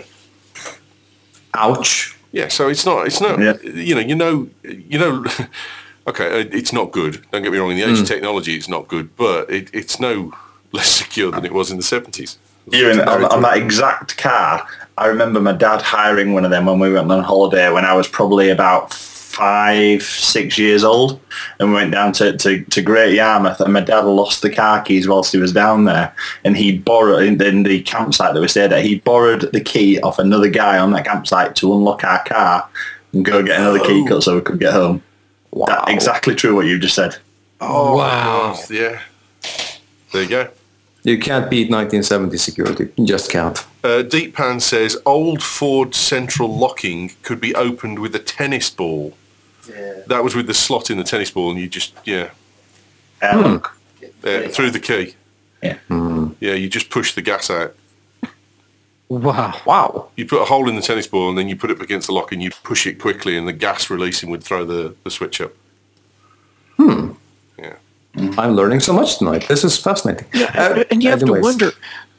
Ouch. Yeah, so it's not, it's not, Yeah. you know, you know, you know, okay, uh, it's not good. Don't get me wrong, in the age of technology, it's not good, but it, it's no less secure than it was in the seventies. Here in, on, on that exact car, I remember my dad hiring one of them when we went on holiday when I was probably about five, six years old, and we went down to, to, to Great Yarmouth, and my dad lost the car keys whilst he was down there, and he borrowed, in, in the campsite that we stayed at, he borrowed the key off another guy on that campsite to unlock our car and go get another key cut so we could get home. Wow. That, exactly true what you just said. Oh, Wow. God, yeah. There you go. You can't beat nineteen seventy security. You just can't. Uh, Deep Pan says, old Ford central locking could be opened with a tennis ball. Yeah. That was with the slot in the tennis ball, and you just, yeah, Um, uh, through the key. Yeah. Yeah, you just push the gas out. Wow. Wow. You put a hole in the tennis ball, and then you put it up against the lock, and you push it quickly, and the gas releasing would throw the, the switch up. Hmm. Yeah. I'm learning so much tonight. This is fascinating. Uh, and you have anyways. to wonder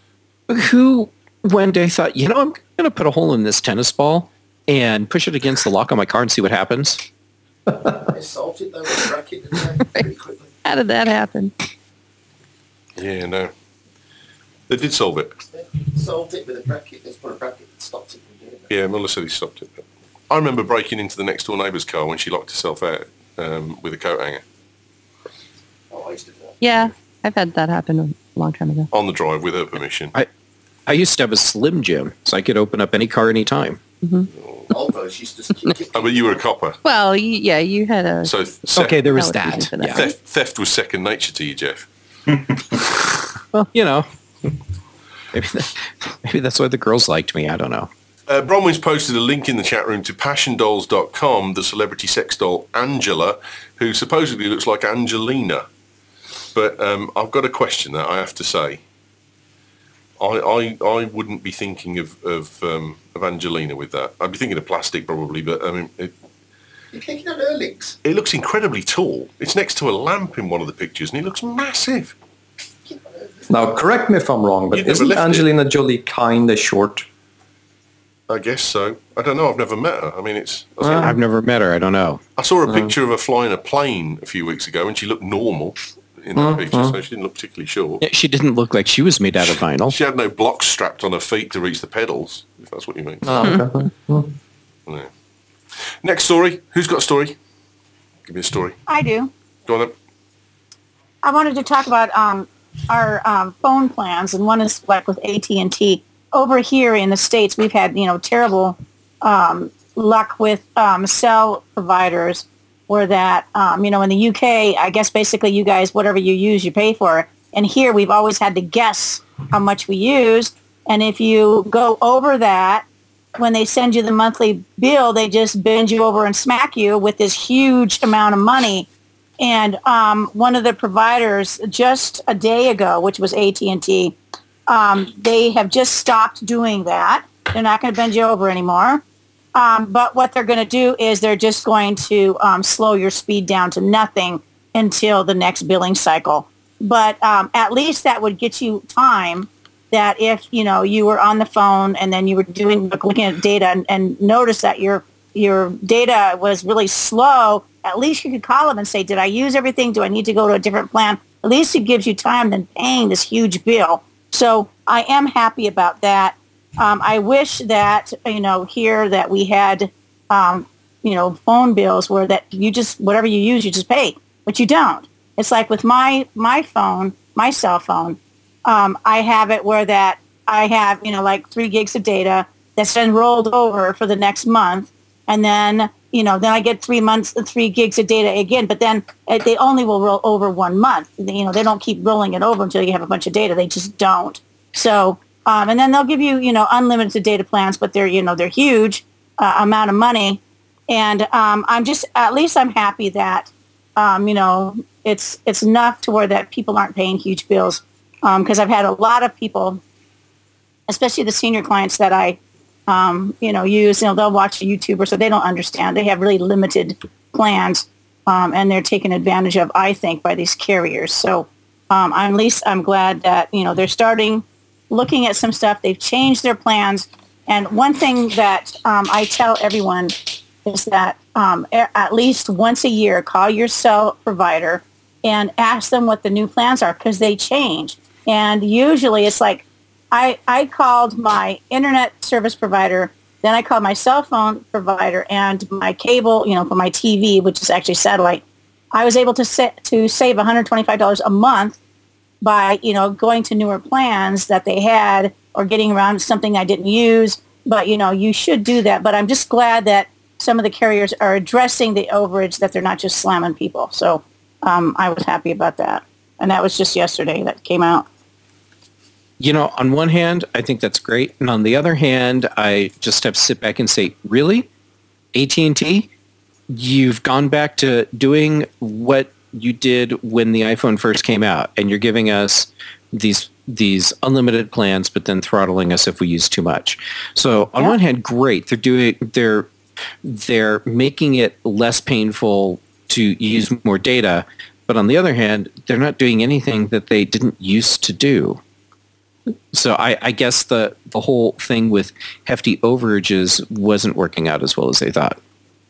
who one day thought, you know, I'm going to put a hole in this tennis ball and push it against the lock on my car and see what happens. They solved it though with a bracket, didn't they? Pretty quickly. How did that happen? Yeah, no. They did solve it. They solved it with a bracket. They just put a bracket that stopped it from doing that. Yeah, Muller said he stopped it. But I remember breaking into the next door neighbour's car when she locked herself out um, with a coat hanger Oh, I used to do that. Yeah, I've had that happen a long time ago. on the drive with her permission. I I used to have a Slim Jim, so I could open up any car anytime. Although she used to just keep, keep, Oh, but you were a copper. Well, y- yeah, you had a... So theft, Okay, there was That was that. easy for that. Yeah. theft, theft was second nature to you, Jeff. Well, you know, maybe, that, maybe that's why the girls liked me. I don't know. Uh, Bronwyn's posted a link in the chat room to passion dolls dot com, the celebrity sex doll Angela, who supposedly looks like Angelina. But um, I've got a question that I have to say. I, I, I wouldn't be thinking of of, um, of Angelina with that. I'd be thinking of plastic probably, but I mean, it, you're picking on her links. it looks incredibly tall. It's next to a lamp in one of the pictures, and it looks massive. Keep on her links. Now, correct me if I'm wrong, but You've never isn't left it. Angelina Jolie kind of short? I guess so. I don't know. I've never met her. I mean, it's. I saw, I've never met her. I don't know. I saw a picture of her flying a plane a few weeks ago, and she looked normal in that picture, so she didn't look particularly short. Yeah, she didn't look like she was made out of vinyl. She had no blocks strapped on her feet to reach the pedals, if that's what you mean. Oh, okay. Yeah. Next story. Who's got a story? Give me a story. I do. Go on then. I wanted to talk about um, our um, phone plans, and one is like with A T and T. Over here in the States, we've had, you know, terrible um, luck with um, cell providers where that, um, you know, in the U K, I guess basically you guys, whatever you use, you pay for it. And here we've always had to guess how much we use. And if you go over that, when they send you the monthly bill, they just bend you over and smack you with this huge amount of money. And um, one of the providers just a day ago, which was A T and T, um, they have just stopped doing that. They're not going to bend you over anymore. Um, but what they're going to do is they're just going to um, slow your speed down to nothing until the next billing cycle. But um, at least that would get you time that if, you know, you were on the phone and then you were doing looking at data and, and notice that your your data was really slow, at least you could call them and say, did I use everything? Do I need to go to a different plan? At least it gives you time than paying this huge bill. So I am happy about that. Um, I wish that, you know, here that we had, um, you know, phone bills where that you just, whatever you use, you just pay, but you don't. It's like with my, my phone, my cell phone, um, I have it where that I have, you know, like three gigs of data that's then rolled over for the next month. And then, you know, then I get three months, three gigs of data again, but then uh, they only will roll over one month. You know, they don't keep rolling it over until you have a bunch of data. They just don't. So, um, and then they'll give you, you know, unlimited data plans, but they're, you know, they're huge uh, amount of money. And um, I'm just, at least I'm happy that, um, you know, it's it's enough to where that people aren't paying huge bills. Because um, I've had a lot of people, especially the senior clients that I, um, you know, use, you know, they'll watch a YouTuber, so they don't understand. They have really limited plans, um, and they're taken advantage of, I think, by these carriers. So um, I'm, at least I'm glad that, you know, they're starting looking at some stuff. They've changed their plans. And one thing that um, I tell everyone is that um, at least once a year, call your cell provider and ask them what the new plans are, because they change. And usually it's like, I, I called my internet service provider, then I called my cell phone provider and my cable, you know, for my T V, which is actually satellite. I was able to set, to save one hundred twenty-five dollars a month by, you know, going to newer plans that they had or getting around something I didn't use. But, you know, you should do that. But I'm just glad that some of the carriers are addressing the overage, that they're not just slamming people. So um, I was happy about that. And that was just yesterday that came out. You know, on one hand, I think that's great. And on the other hand, I just have to sit back and say, really? A T and T? You've gone back to doing what you did when the iPhone first came out, and you're giving us these these unlimited plans, but then throttling us if we use too much. So on yeah. one hand, great. They're doing they're they're making it less painful to use more data. But on the other hand, they're not doing anything that they didn't used to do. So I, I guess the, the whole thing with hefty overages wasn't working out as well as they thought.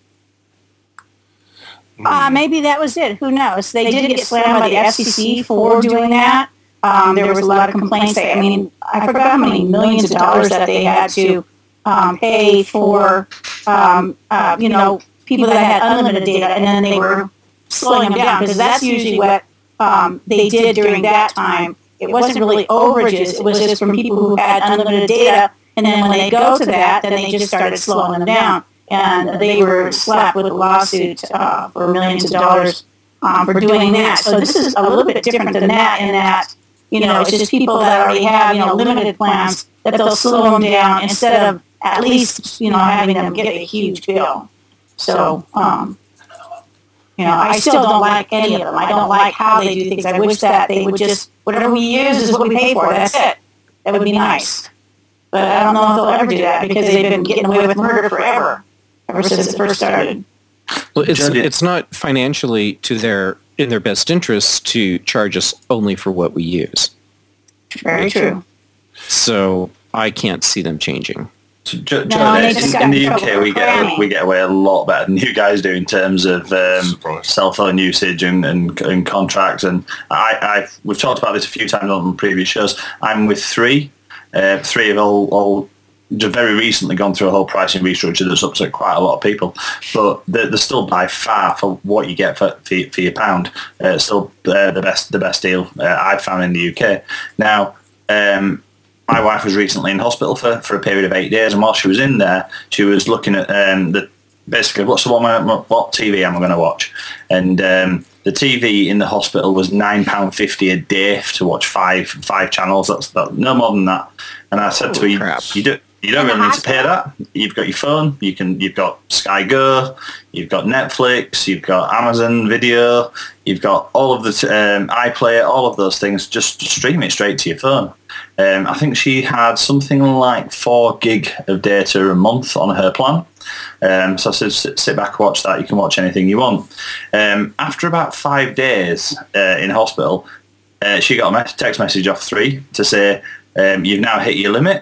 Uh, maybe that was it. Who knows? They, they did, did get slammed by the F C C for doing that. Um, there was a lot of complaints. That, I mean, I forgot how many millions of dollars that they had to um, pay for, um, uh, you know, people that had unlimited data, and then they were slowing them down, because that's usually what um, they did during that time. It wasn't really overages. It was just from people who had unlimited data, and then when they go to that, then they just started slowing them down. And they were slapped with a lawsuit uh, for millions of dollars um, for doing that. So this is a little bit different than that, in that, you know, it's just people that already have, you know, limited plans, that they'll slow them down instead of at least, you know, having them get a huge bill. So, um, you know, I still don't like any of them. I don't like how they do things. I wish that they would just, whatever we use is what we pay for. That's it. That would be nice. But I don't know if they'll ever do that, because they've been getting away with murder forever, ever since it first started. Well, it's it's not financially to their in their best interest to charge us only for what we use. Very true. So I can't see them changing. Jo- no, in, in the U K, we get we get away a lot better than you guys do in terms of um, cell phone usage and, and, and contracts. And I, I've we've talked about this a few times on previous shows. I'm with three. Uh, three have all, all very recently gone through a whole pricing restructure that's upset quite a lot of people. But they're, they're still by far, for what you get for for, for your pound, uh, still uh, the best the best deal uh, I've found in the U K. Now. Um, My wife was recently in hospital for, for a period of eight days, and while she was in there, she was looking at um, the basically, what's the one? What T V am I going to watch? And um, the T V in the hospital was nine pound fifty a day to watch five five channels. That's that, no more than that. And I said Holy to her, crap. you do. You don't really need to pay that. You've got your phone. You can. You've got Sky Go. You've got Netflix. You've got Amazon Video. You've got all of the um, iPlayer. All of those things. Just stream it straight to your phone. Um, I think she had something like four gig of data a month on her plan. Um, so I said, sit, sit back, watch that. You can watch anything you want. Um, after about five days uh, in hospital, uh, she got a mes- text message off three to say um, you've now hit your limit.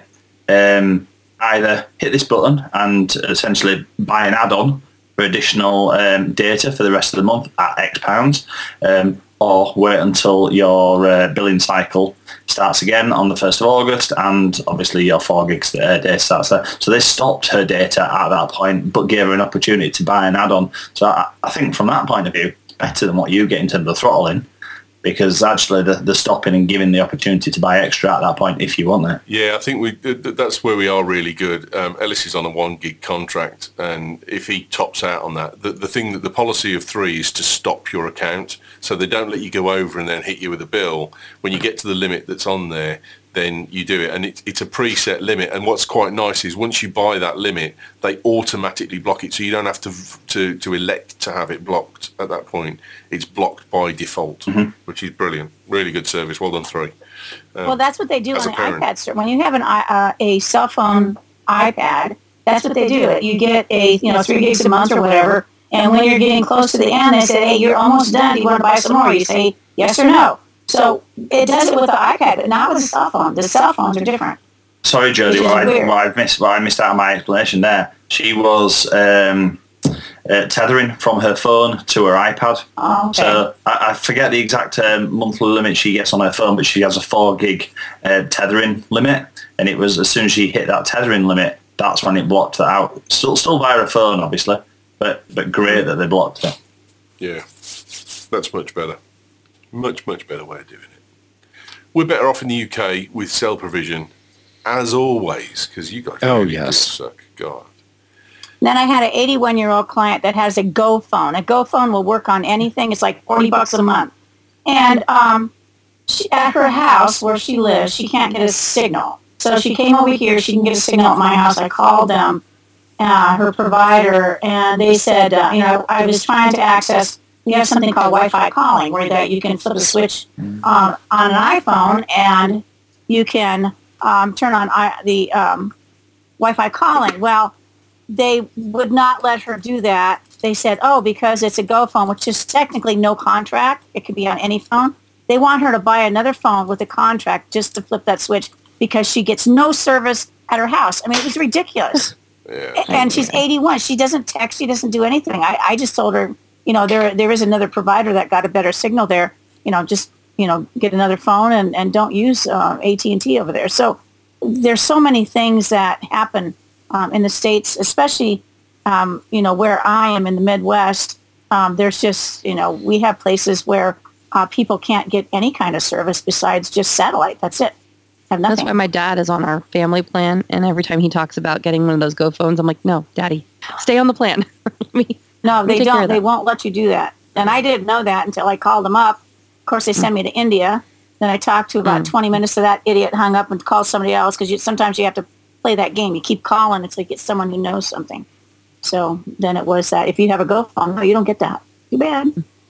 Um, either hit this button and essentially buy an add-on for additional um, data for the rest of the month at X pounds, um, or wait until your uh, billing cycle starts again on the first of August, and obviously your four gigs uh, data starts there. So they stopped her data at that point, but gave her an opportunity to buy an add-on. So I, I think from that point of view, it's better than what you get in terms of the throttling, because actually the, the stopping and giving the opportunity to buy extra at that point if you want it. Yeah, I think we that's where we are really good. Um, Ellis is on a one gig contract, and if he tops out on that, the, the thing that the policy of three is to stop your account, so they don't let you go over and then hit you with a bill. When you get to the limit that's on there, then you do it, and it, it's a preset limit. And what's quite nice is once you buy that limit, they automatically block it, so you don't have to to, to elect to have it blocked at that point. It's blocked by default, mm-hmm. which is brilliant. Really good service. Well done, three. Um, well, that's what they do on as a the parent. iPad. When you have an i- uh, a cell phone iPad, that's what they do. You get a you know three gigs a month or whatever, and when you're getting close to the end, they say, "Hey, you're almost done. Do you want to buy some more?" You say yes or no. So it does it with the iPad, but not with the cell phone. The cell phones are different. Sorry, Jodie, what I, what I missed, what I missed out of my explanation there. She was um, uh, tethering from her phone to her iPad. Oh, okay. So I, I forget the exact um, monthly limit she gets on her phone, but she has a four gig uh, tethering limit, and it was as soon as she hit that tethering limit, that's when it blocked that out. Still, still via her phone, obviously, but but great that they blocked it. Yeah, that's much better. Much, much better way of doing it. We're better off in the U K with cell provision, as always, because you guys Oh, really yes. do suck. God. Then I had an eighty-one-year-old client that has a Go phone. A Go phone will work on anything. It's like forty bucks a month. And um, she, at her house where she lives, she can't get a signal. So she came over here. She can get a signal at my house. I called them, uh, her provider, and they said, uh, you know, I was trying to access. We have something called Wi-Fi calling, where that you can flip a switch um, on an iPhone, and you can um, turn on I, the um, Wi-Fi calling. Well, they would not let her do that. They said, oh, because it's a Go phone, which is technically no contract. It could be on any phone. They want her to buy another phone with a contract just to flip that switch because she gets no service at her house. I mean, it was ridiculous. Yeah. And she's eighty-one. She doesn't text. She doesn't do anything. I, I just told her, you know, there there is another provider that got a better signal there. You know, just, you know, get another phone and, and don't use uh, A T and T over there. So there's so many things that happen um, in the States, especially, um, you know, where I am in the Midwest. Um, there's just, you know, we have places where uh, people can't get any kind of service besides just satellite. That's it. Have nothing. That's why my dad is on our family plan. And every time he talks about getting one of those Go phones, I'm like, no, Daddy, stay on the plan. Me. No, they take care don't. of They that. won't let you do that. And I didn't know that until I called them up. Of course, they sent me to India. Then I talked to about Mm. twenty minutes to that idiot, hung up and called somebody else because you, sometimes you have to play that game. You keep calling until you get someone who knows something. So then it was that if you have a Go phone, no, you don't get that. Too bad.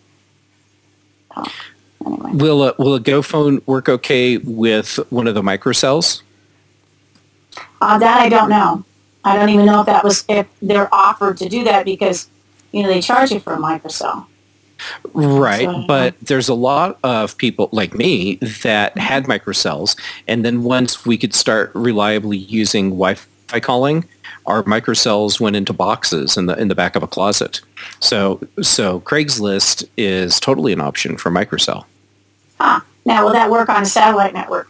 Oh, anyway. Will a, will a Go phone work okay with one of the microcells? Uh, that I don't know. I don't even know if that was if they're offered to do that because, you know, they charge you for a microcell. Right, So- but there's a lot of people like me that had microcells, and then once we could start reliably using Wi-Fi calling, our microcells went into boxes in the in the back of a closet. So so Craigslist is totally an option for microcell. Huh. Now, will that work on a satellite network?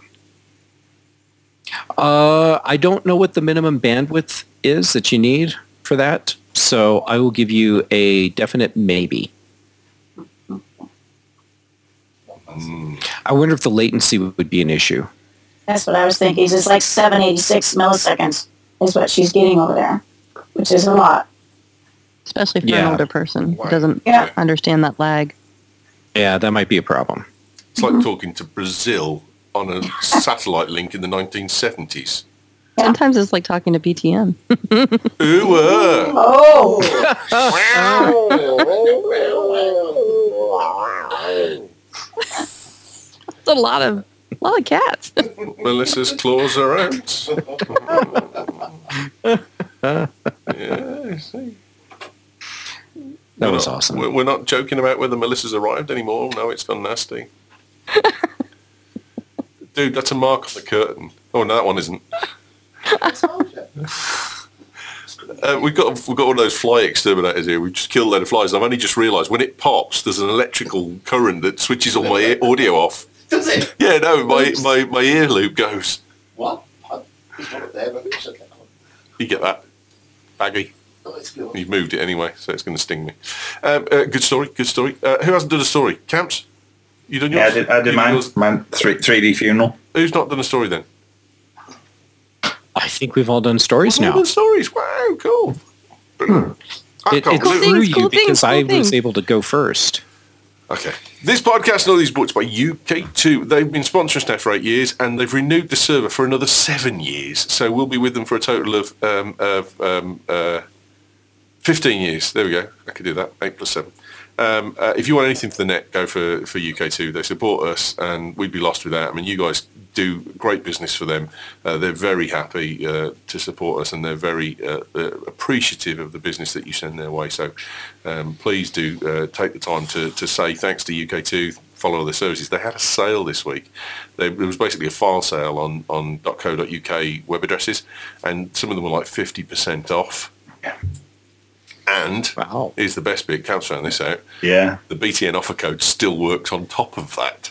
Uh, I don't know what the minimum bandwidth is that you need for that, so I will give you a definite maybe. I wonder if the latency would be an issue. That's what I was thinking. It's like seven eighty-six milliseconds is what she's getting over there, which is a lot. especially for Yeah. an older person Wow. who doesn't Yeah. understand that lag. Yeah, that might be a problem. It's like talking to Brazil on a satellite link in the nineteen seventies. Sometimes it's like talking to B T N. Ooh, uh. Oh, It's a lot of a lot of cats. Melissa's claws are out. Yeah, I see. That We're was not- awesome. We're, we're not joking about whether Melissa's arrived anymore. No, it's gone nasty. Dude, that's a mark on the curtain. Oh, no, that one isn't. Uh, we've got we've got one of those fly exterminators here. We've just killed a load of flies. I've only just realised when it pops, there's an electrical current that switches all my ear, audio off. Does it? Yeah, no, my, my, my ear loop goes. What? I- There's one up there, but it's okay. You get that? Baggy. Oh, it's good. You've moved it anyway, so it's going to sting me. Um, uh, good story, good story. Uh, who hasn't done a story? Camps? You done yours? Yeah, I did, I did You mine. yours? Mine three, 3D funeral. Who's not done a story then? I think we've all done stories All now. done stories. Wow, cool. Brilliant. I It, can't it believe- things, threw you cool things, because cool I things. was able to go first. Okay. This podcast and all these books by U K two. They've been sponsoring us now for eight years, and they've renewed the server for another seven years. So we'll be with them for a total of um, of um, uh, fifteen years. There we go. I could do that. Eight plus seven. Um, uh, if you want anything for the net, go for, for U K two. They support us, and we'd be lost without. I mean, you guys do great business for them. Uh, they're very happy uh, to support us, and they're very uh, uh, appreciative of the business that you send their way. So um, please do uh, take the time to, to say thanks to U K two, follow their services. They had a sale this week. They, it was basically a file sale on, on .co.uk web addresses, and some of them were like fifty percent off. And Wow. here's the best bit, Cam's found this out, Yeah. the B T N offer code still works on top of that.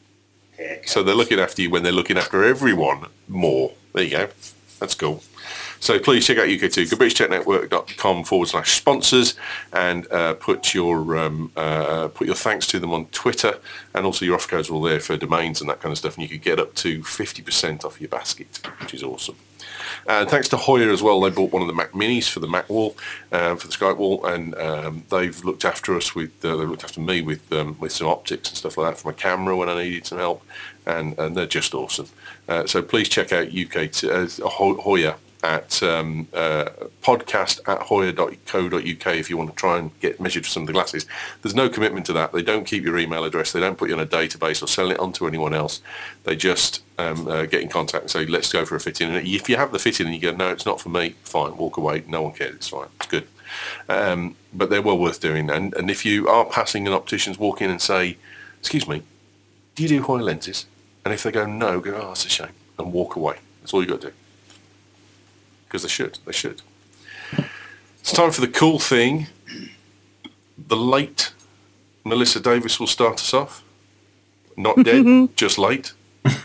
So they're looking after you when they're looking after everyone more. There you go. That's cool. So please check out U K two, goodbritistechnetwork.com forward slash sponsors, and uh, put your um, uh, put your thanks to them on Twitter, and also your offer codes are all there for domains and that kind of stuff, and you could get up to fifty percent off your basket, which is awesome. And thanks to Hoyer as well. They bought one of the Mac Minis for the Mac wall, um, for the Skype wall, and um, they've looked after us with, uh, they looked after me with um, with some optics and stuff like that for my camera when I needed some help, and, and they're just awesome. Uh, so please check out U K t- uh, Ho- Hoyer at um, uh, podcast at hoyer dot co dot uk if you want to try and get measured for some of the glasses. There's no commitment to that. They don't keep your email address. They don't put you on a database or sell it on to anyone else. They just um, uh, get in contact and say, let's go for a fit-in. And if you have the fit-in and you go, no, it's not for me, fine, walk away. No one cares. It's fine. It's good. Um, but they're well worth doing. And, and if you are passing an optician's, walk in and say, excuse me, do you do Hoyer lenses? And if they go, no, go, oh, that's a shame, and walk away. That's all you got to do. Because they should. They should. It's time for the cool thing. The late Melissa Davis will start us off. Not dead, just late.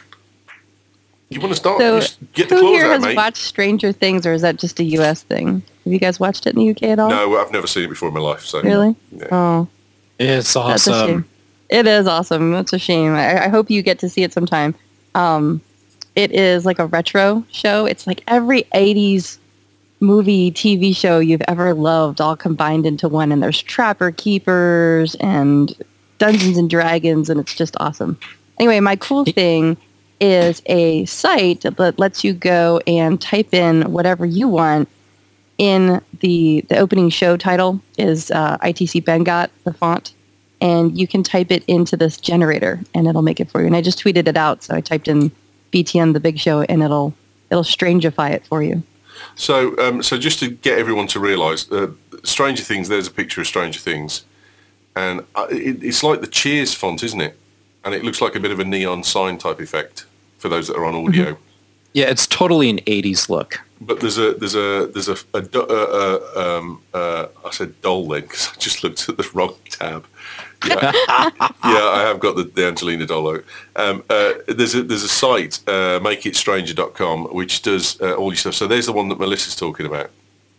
You want to start? So, Just get the who claws here out, has mate. watched Stranger Things, or is that just a U S thing? Have you guys watched it in the U K at all? No, I've never seen it before in my life. So Really? Yeah. Oh, It's that's a awesome. shame. It is awesome. That's a shame. I, I hope you get to see it sometime. Um, it is like a retro show. It's like every eighties movie, T V show you've ever loved all combined into one. And there's Trapper Keepers and Dungeons and Dragons, and it's just awesome. Anyway, my cool thing is a site that lets you go and type in whatever you want. In the, the opening show title is uh, I T C Bengot, the font, and you can type it into this generator, and it'll make it for you. And I just tweeted it out, so I typed in B T N, the big show, and it'll it'll strangify it for you. So, um, so just to get everyone to realise, uh, Stranger Things. There's a picture of Stranger Things, and uh, it, it's like the Cheers font, isn't it? And it looks like a bit of a neon sign type effect for those that are on audio. Mm-hmm. Yeah, it's totally an eighties look. But there's a there's a there's a, a, do- uh, uh, um, uh, I said doll then because I just looked at the wrong tab. Yeah, yeah, I have got the, the Angelina Doll. Um, uh, there's a there's a site, uh, make it stranger dot com, which does uh, all your stuff. So there's the one that Melissa's talking about.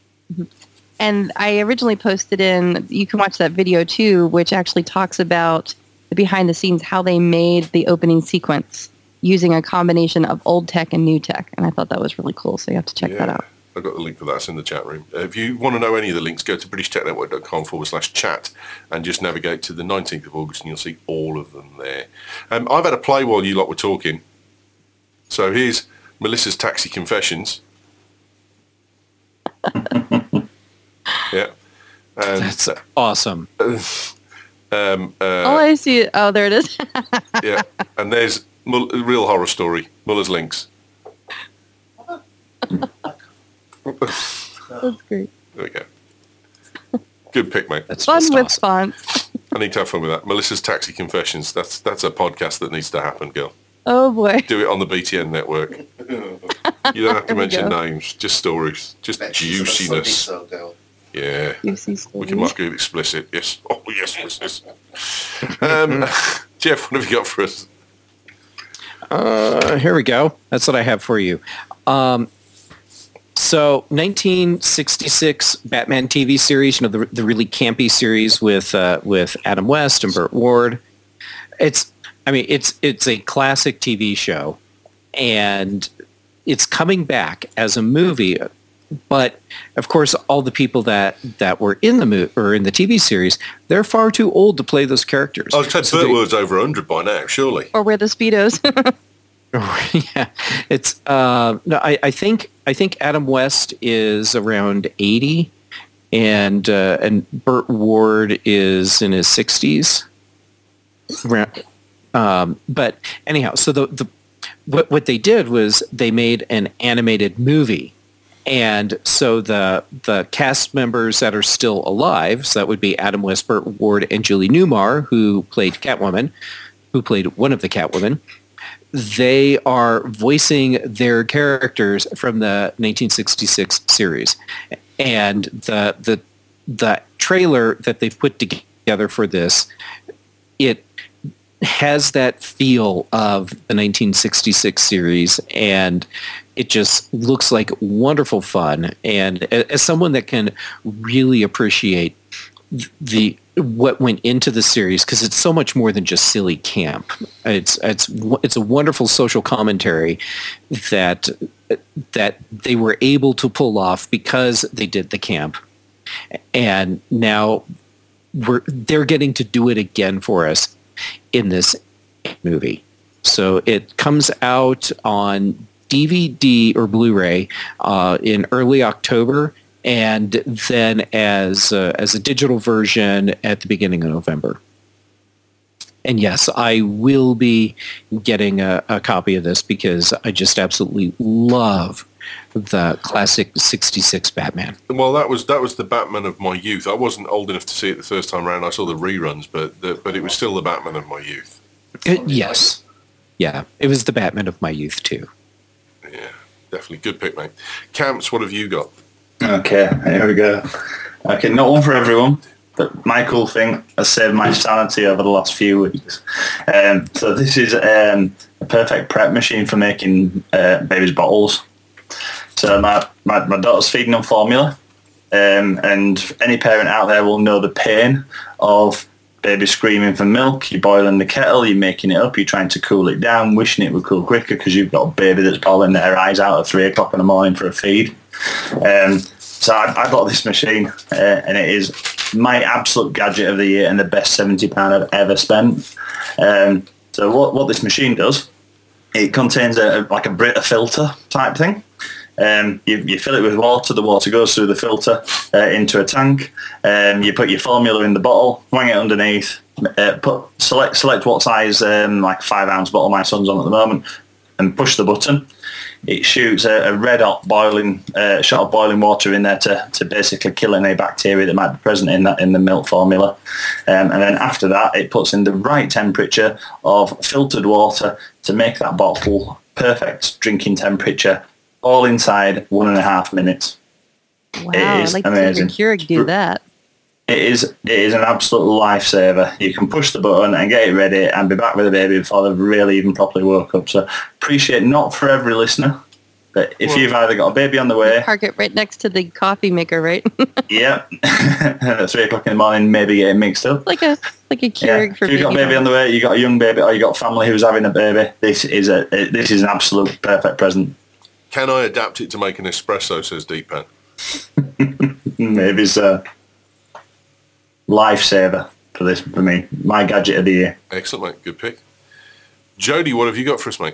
And I originally posted in, you can watch that video too, which actually talks about the behind the scenes, how they made the opening sequence using a combination of old tech and new tech. And I thought that was really cool. So you have to check that out. I've got the link for that. It's in the chat room. Uh, if you want to know any of the links, go to brishtechnetwork.com forward slash chat and just navigate to the nineteenth of August and you'll see all of them there. Um, I've had a play while you lot were talking. So here's Melissa's Taxi Confessions. Yeah. And, That's awesome. Uh, um, uh, Oh, I see. Oh, there it is. yeah. And there's Mull- Real Horror Story, Muller's Links. That's great. There we go. Good pick, mate. That's Fun just with awesome. fonts. I need to have fun with that. Melissa's Taxi Confessions. That's that's a podcast that needs to happen, girl. Oh boy. Do it on the B T N network. You don't have to There we mention go. names, just stories, just Bet she's on a juiciness. Sunday, so girl. Yeah. Juicy We stories. can mark it explicit. Yes. Oh, yes, yes, yes. Um, Jeff, what have you got for us? Uh, here we go. That's what I have for you. Um, so, nineteen sixty-six Batman T V series, you know, the, the really campy series with uh, with Adam West and Burt Ward. It's, I mean, it's it's a classic T V show, and it's coming back as a movie. But of course, all the people that, that were in the mo- or in the T V series, they're far too old to play those characters. I was saying So Burt they- Ward's over one hundred by now, surely. Or wear the Speedos. yeah, it's uh, no. I, I think I think Adam West is around eighty, and uh, and Burt Ward is in his sixties. Um, but anyhow, so the the what what they did was they made an animated movie, and so the the cast members that are still alive, so that would be Adam West, Burt Ward, and Julie Newmar, who played Catwoman, who played one of the Catwomen. They are voicing their characters from the nineteen sixty-six series, and the the the trailer that they've put together for this, it has that feel of the nineteen sixty-six series, and it just looks like wonderful fun. And as someone that can really appreciate the what went into the series, because it's so much more than just silly camp. It's it's it's a wonderful social commentary that that they were able to pull off because they did the camp, and now we're they're getting to do it again for us in this movie. So it comes out on D V D or Blu-ray uh, in early October, and then as uh, as a digital version at the beginning of November. And yes, I will be getting a, a copy of this because I just absolutely love the classic sixty-six Batman. Well, that was that was the Batman of my youth. I wasn't old enough to see it the first time around. I saw the reruns, but the, but it was still the Batman of my youth. Uh, yes. Yeah, it was the Batman of my youth too. Yeah, definitely. Good pick, mate. Camps, what have you got? Okay, here we go. Okay, not one for everyone, but my cool thing has saved my sanity over the last few weeks. Um, so this is um, a perfect prep machine for making uh, babies' bottles. So my, my, my daughter's feeding on formula, um, and any parent out there will know the pain of baby screaming for milk. You're boiling the kettle, you're making it up, you're trying to cool it down, wishing it would cool quicker because you've got a baby that's bawling their eyes out at three o'clock in the morning for a feed. Um, so I, I bought this machine, uh, and it is my absolute gadget of the year and the best seventy pounds I've ever spent. Um, so what, what this machine does, it contains a, like a Brita filter type thing. Um, you, you fill it with water, the water goes through the filter uh, into a tank, um, you put your formula in the bottle, wang it underneath, uh, put select select what size, um, like five ounce bottle my son's on at the moment, and push the button. It shoots a, a red hot boiling uh, shot of boiling water in there to, to basically kill any bacteria that might be present in that in the milk formula, um, and then after that it puts in the right temperature of filtered water to make that bottle perfect drinking temperature, all inside one and a half minutes. Wow, It I'd is like amazing. to see your Keurig do that. It is it is an absolute lifesaver. You can push the button and get it ready and be back with the baby before they've really even properly woke up. So appreciate not for every listener, but if Well- you've either got a baby on the way, Park it right next to the coffee maker, right? yeah, at three o'clock in the morning, maybe getting mixed up. like a like a Yeah. Keurig for If you've got a baby on the way, you got a young baby, or you got family who's having a baby. This is a this is an absolute perfect present. Can I adapt it to make an espresso, says Deepan. Maybe it's a lifesaver for this, for me. My gadget of the year. Excellent, mate. Good pick. Jody, what have you got for us, mate?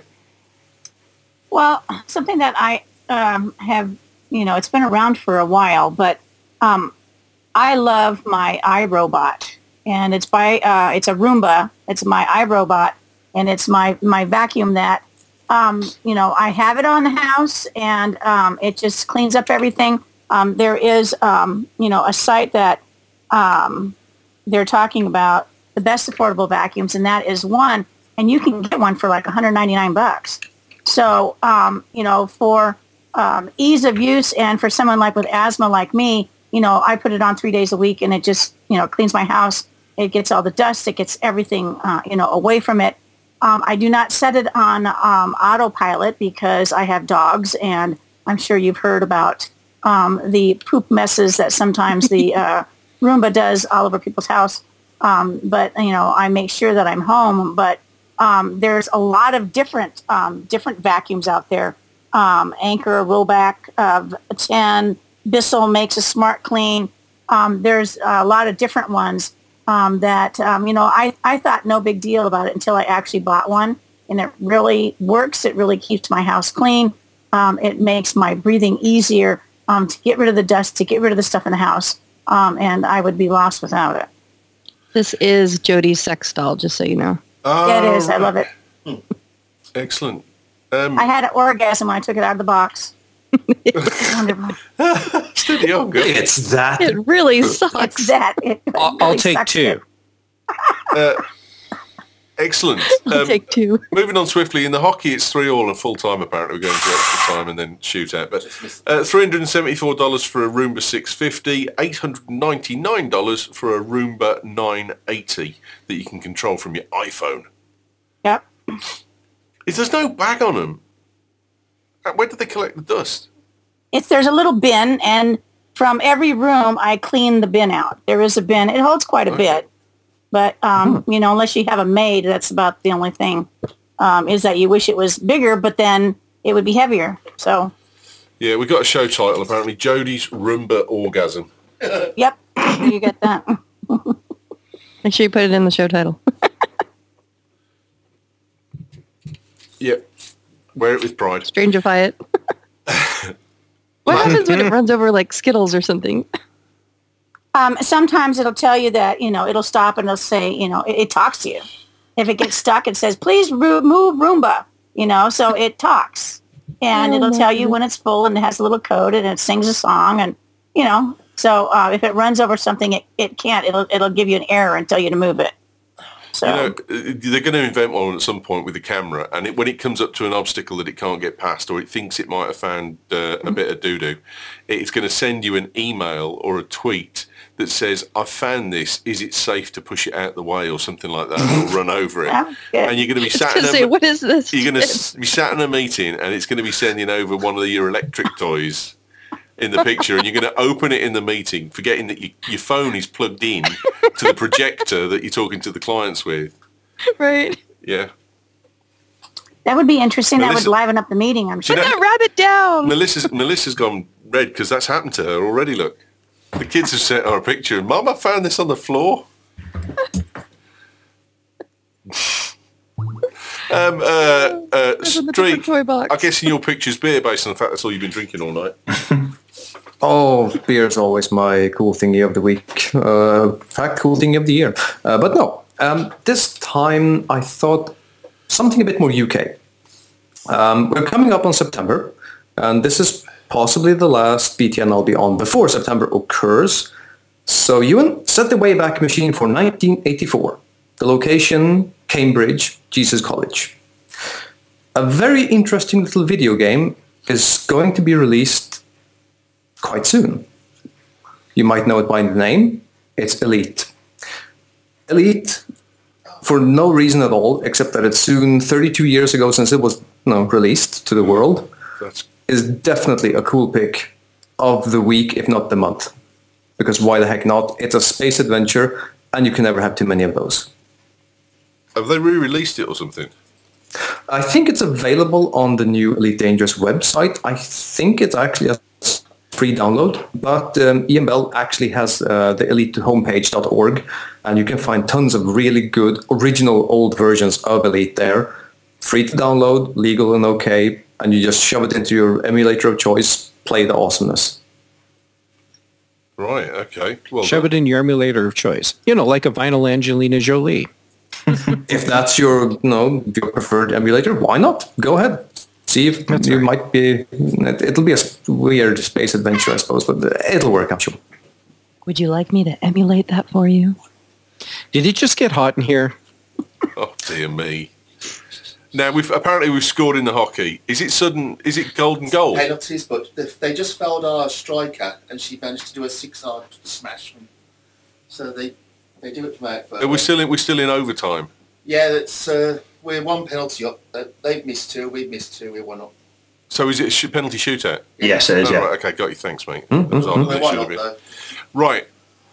Well, something that I um, have, you know, it's been around for a while, but um, I love my iRobot, and it's by uh, it's a Roomba. It's my iRobot, and it's my my vacuum that, um, you know, I have it on the house, and um, it just cleans up everything. Um, there is, um, you know, a site that um, they're talking about the best affordable vacuums, and that is one, and you can get one for like one hundred ninety-nine bucks. So, um, you know, for um, ease of use and for someone like with asthma like me, you know, I put it on three days a week and it just, you know, cleans my house. It gets all the dust. It gets everything, uh, you know, away from it. Um, I do not set it on um, autopilot because I have dogs, and I'm sure you've heard about um, the poop messes that sometimes the uh, Roomba does all over people's house. Um, but, you know, I make sure that I'm home, but Um, there's a lot of different um, different vacuums out there. Um, Anchor, Rollback, uh, ten, Bissell makes a Smart Clean. Um, there's a lot of different ones um, that, um, you know, I, I thought no big deal about it until I actually bought one. And it really works. It really keeps my house clean. Um, it makes my breathing easier um, to get rid of the dust, to get rid of the stuff in the house. Um, and I would be lost without it. This is Jody's sex doll, just so you know. Oh, Yeah, it is. I love it. Excellent. Um, I had an orgasm when I took it out of the box. Wonderful. steady on, girl. It's that. It really It's sucks. that. It I'll, really I'll take sucks two. it. Uh, excellent. I'll Um, take two. Moving on swiftly, in the hockey, it's three all and full time. Apparently, we're going to extra time and then shootout. But uh, three hundred and seventy-four dollars for a Roomba six fifty, eight hundred and ninety-nine dollars for a Roomba nine eighty that you can control from your iPhone. Yep. If there's no bag on them, where do they collect the dust? It's there's a little bin, and from every room I clean the bin out. There is a bin. It holds quite a Okay. bit, but um, you know, unless you have a maid, that's about the only thing. Um, is that you wish it was bigger, but then it would be heavier. So, Yeah, we got a show title apparently: Jody's Roomba Orgasm. yep, you get that. Make sure you put it in the show title. Yep, wear it with pride. Strangify it. What happens when it runs over like Skittles or something? Um, sometimes it'll tell you that, you know, it'll stop and it'll say, you know, it, it talks to you. If it gets stuck, it says, please ro- move Roomba, you know, so it talks. And Oh, it'll tell my you when it's full, and it has a little code, and it sings a song, and, you know, so uh, if it runs over something, it, it can't. It'll it'll give you an error and tell you to move it. So, You know, they're going to invent one at some point with the camera, and it, when it comes up to an obstacle that it can't get past, or it thinks it might have found uh, a bit of doo-doo, it's going to send you an email or a tweet that says, I found this, is it safe to push it out the way, or something like that, or run over it. Yeah, good. And you're going to be Just sat to in say, a, what is this? you're going to be sat in a meeting, and it's going to be sending over one of your electric toys in the picture, and you're going to open it in the meeting, forgetting that you, your phone is plugged in to the projector that you're talking to the clients with. Right. Yeah. that would be interesting. That Melissa- would liven up the meeting, I'm sure. You know- Put that rabbit down. Melissa's Melissa's gone red because that's happened to her already. Look, the kids have sent her a picture. Mum, I found this on the floor. um, uh, uh, There's a different Streak, toy box. I guess in your picture's beer based on the fact that's all you've been drinking all night. Oh, beer is always my cool thingy of the week. Uh, fact, cool thingy of the year. Uh, but no, um, this time I thought something a bit more U K. Um, we're coming up on September, and this is possibly the last B T N I'll be on before September occurs. So Ewan, set the Wayback Machine for nineteen eighty-four. The location, Cambridge, Jesus College. A very interesting little video game is going to be released quite soon. You might know it by the name. It's Elite. Elite, for no reason at all, except that it's soon thirty-two years ago since it was you know, released to the world, That's is definitely a cool pick of the week, if not the month. Because why the heck not? It's a space adventure, and you can never have too many of those. have they re-released it or something? I think it's available on the new Elite Dangerous website. I think it's actually a free download, but um, E M Bell actually has uh, the elite homepage dot org, and you can find tons of really good original old versions of Elite there. Free to download, legal and okay, and you just shove it into your emulator of choice, play the awesomeness. Right, okay. Well, Shove it in your emulator of choice. You know, like a vinyl Angelina Jolie. If that's your, you know, your preferred emulator, why not? Go ahead. See if That's you right. might be, it'll be a weird space adventure, I suppose, but it'll work, I'm sure. Would you like me to emulate that for you? Did it just get hot in here? oh dear me. Now we've apparently we've scored in the hockey. Is it sudden? Is it golden goal? Penalties, but they, they just fouled our striker, and she managed to do a six-yard smash. From, so they they do it from out further. Are we still in? We're still in overtime. Yeah, that's uh, we're one penalty up. They- They've missed two. We've missed two. We're one up. So is it a sh- penalty shootout? Yes, it is, Oh, yeah. right, okay, got you. Thanks, mate. Mm, That was mm, harder mm. than We're it should one have up been. though. Right.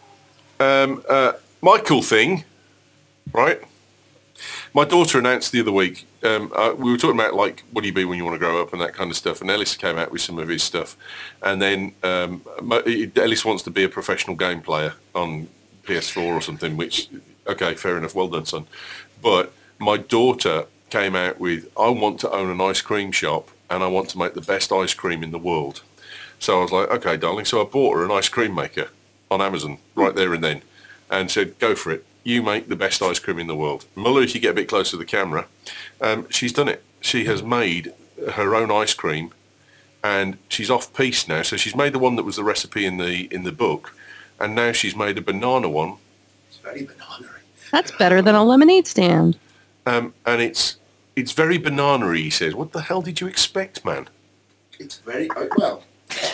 Um, uh, my cool thing, right? My daughter announced the other week, um, uh, we were talking about, like, what do you be when you want to grow up and that kind of stuff, and Ellis came out with some of his stuff. And then um, mo- Ellis wants to be a professional game player on P S four or something, which, okay, fair enough, well done, son. But my daughter came out with, I want to own an ice cream shop and I want to make the best ice cream in the world. So I was like, okay, darling. So I bought her an ice cream maker on Amazon right there and then and said, go for it. You make the best ice cream in the world. Muller, if you get a bit closer to the camera, um, she's done it. She has made her own ice cream and she's off piste now. So she's made the one that was the recipe in the in the book, and now she's made a banana one. It's very banana-y. That's better than a lemonade stand. Um, and it's it's very banana-y, he says. What the hell did you expect, man? It's very oh, well.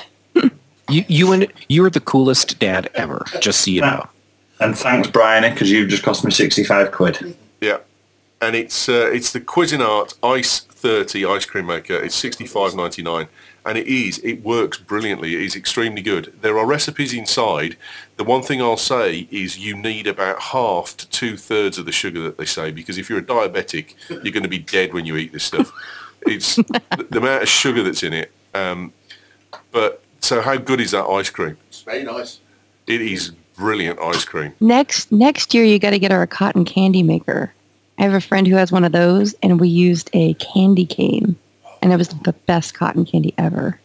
You you and you are the coolest dad ever. Just so you know. And thanks, Brian, because you've just cost me sixty-five quid. Yeah. And it's uh, it's the Cuisinart Ice thirty ice cream maker. It's sixty-five ninety-nine. And it is, it works brilliantly. It is extremely good. There are recipes inside. The one thing I'll say is you need about half to two-thirds of the sugar that they say, because if you're a diabetic, you're going to be dead when you eat this stuff. It's the, the amount of sugar that's in it. Um, but, so how good is that ice cream? It's very nice. It is brilliant ice cream. Next next year, you got to get her a cotton candy maker. I have a friend who has one of those, and we used a candy cane, and it was the best cotton candy ever.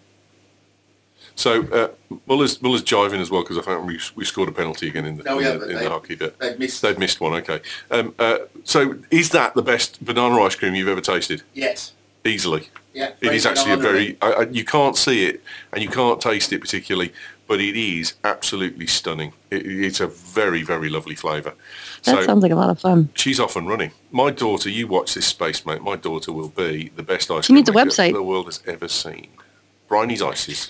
So uh, Muller's, Muller's jiving as well, because I found we, we scored a penalty again in the, No, we in haven't. the, in They- the hockey bit. They've missed. They've missed one, okay. Um, uh, so is that the best banana ice cream you've ever tasted? Yes. Easily. Yeah. It very is actually a banana-y. very, I, I, you can't see it and you can't taste it particularly, but it is absolutely stunning. It, it's a very, very lovely flavour. That So sounds like a lot of fun. she's off and running. My daughter, you watch this space, mate. My daughter will be the best ice She cream needs a maker website. the world has ever seen. Briney's Ices.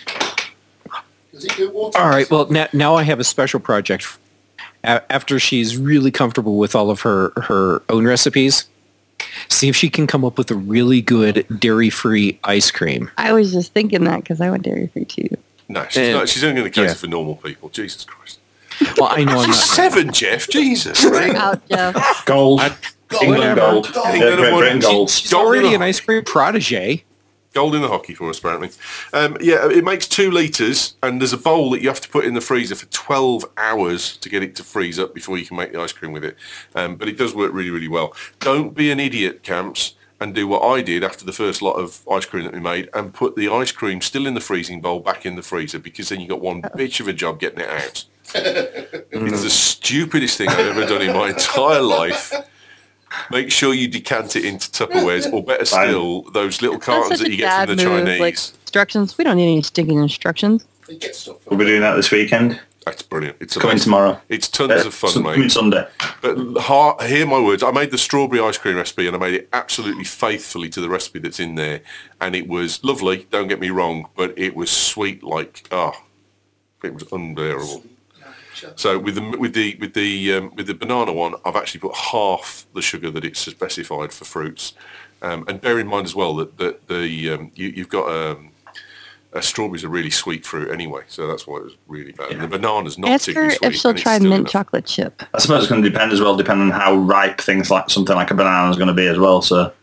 Does it do water? All right. Well, now now I have a special project. A- After she's really comfortable with all of her her own recipes, see if she can come up with a really good dairy-free ice cream. I was just thinking that because I went dairy free too. No, she's, Uh, not, she's only going to cater yeah. for normal people. Jesus Christ. Well, I know I'm She's not. seven, Jeff. Jesus. Out, Jeff. Gold. England whatever. gold. Gold. Yeah, England Great have Britain won. gold. She's already an ice cream protege. Gold in the hockey for us, apparently. Um, yeah, it makes two litres, and there's a bowl that you have to put in the freezer for twelve hours to get it to freeze up before you can make the ice cream with it. Um, but it does work really, really well. Don't be an idiot, Camps, and do what I did after the first lot of ice cream that we made and put the ice cream still in the freezing bowl back in the freezer, because then you got one bitch of a job getting it out. It's the stupidest thing I've ever done in my entire life. Make sure you decant it into Tupperwares, or better still, those little That's cartons such that a you get from dad the move. Chinese. Like instructions. We don't need any stinking instructions. They get stuff. We'll be doing that this weekend. That's brilliant. It's Coming amazing. tomorrow. It's tons Uh, of fun, some- mate. Coming Sunday. But ha- hear my words. I made the strawberry ice cream recipe, and I made it absolutely faithfully to the recipe that's in there, and it was lovely. Don't get me wrong, but it was sweet like ah, it was unbearable. So with the with the with the um, with the banana one, I've actually put half the sugar that it's specified for fruits, um, and bear in mind as well that that the um, you, you've got um, uh, strawberries are really sweet fruit anyway, so that's why it was really bad. And the banana's not Ask her particularly sweet. if she'll and it's try still mint enough. chocolate chip. I suppose it's going to depend as well, depending on how ripe things like something like a banana is going to be as well. So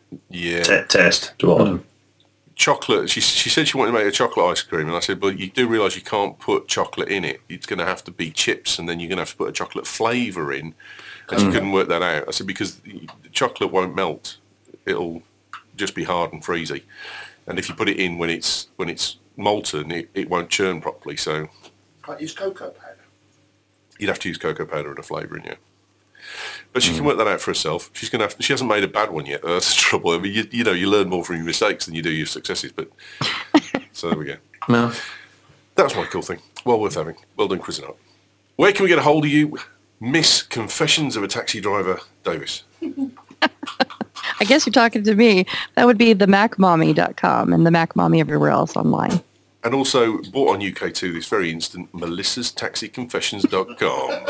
Yeah. T- taste to all. Mm. Chocolate. She she said she wanted to make a chocolate ice cream, and I said, "But you do realise you can't put chocolate in it. It's going to have to be chips, and then you're going to have to put a chocolate flavour in." And mm. she couldn't work that out. I said, "Because the chocolate won't melt; it'll just be hard and freezy. And if you put it in when it's when it's molten, it, it won't churn properly. So can't use cocoa powder. You'd have to use cocoa powder and a flavouring, yeah." But she mm. can work that out for herself. She's going to have. To, she hasn't made a bad one yet. That's the trouble. I mean, you, you know, you learn more from your mistakes than you do your successes. But so there we go. No, that was my cool thing. Well worth having. Well done, quizzing up. Where can we get a hold of you, Miss Confessions of a Taxi Driver Davis? I guess you're talking to me. That would be the mac mommy dot com and the Mac Mommy everywhere else online. And also bought on U K two this very instant, melissas taxi confessions dot com.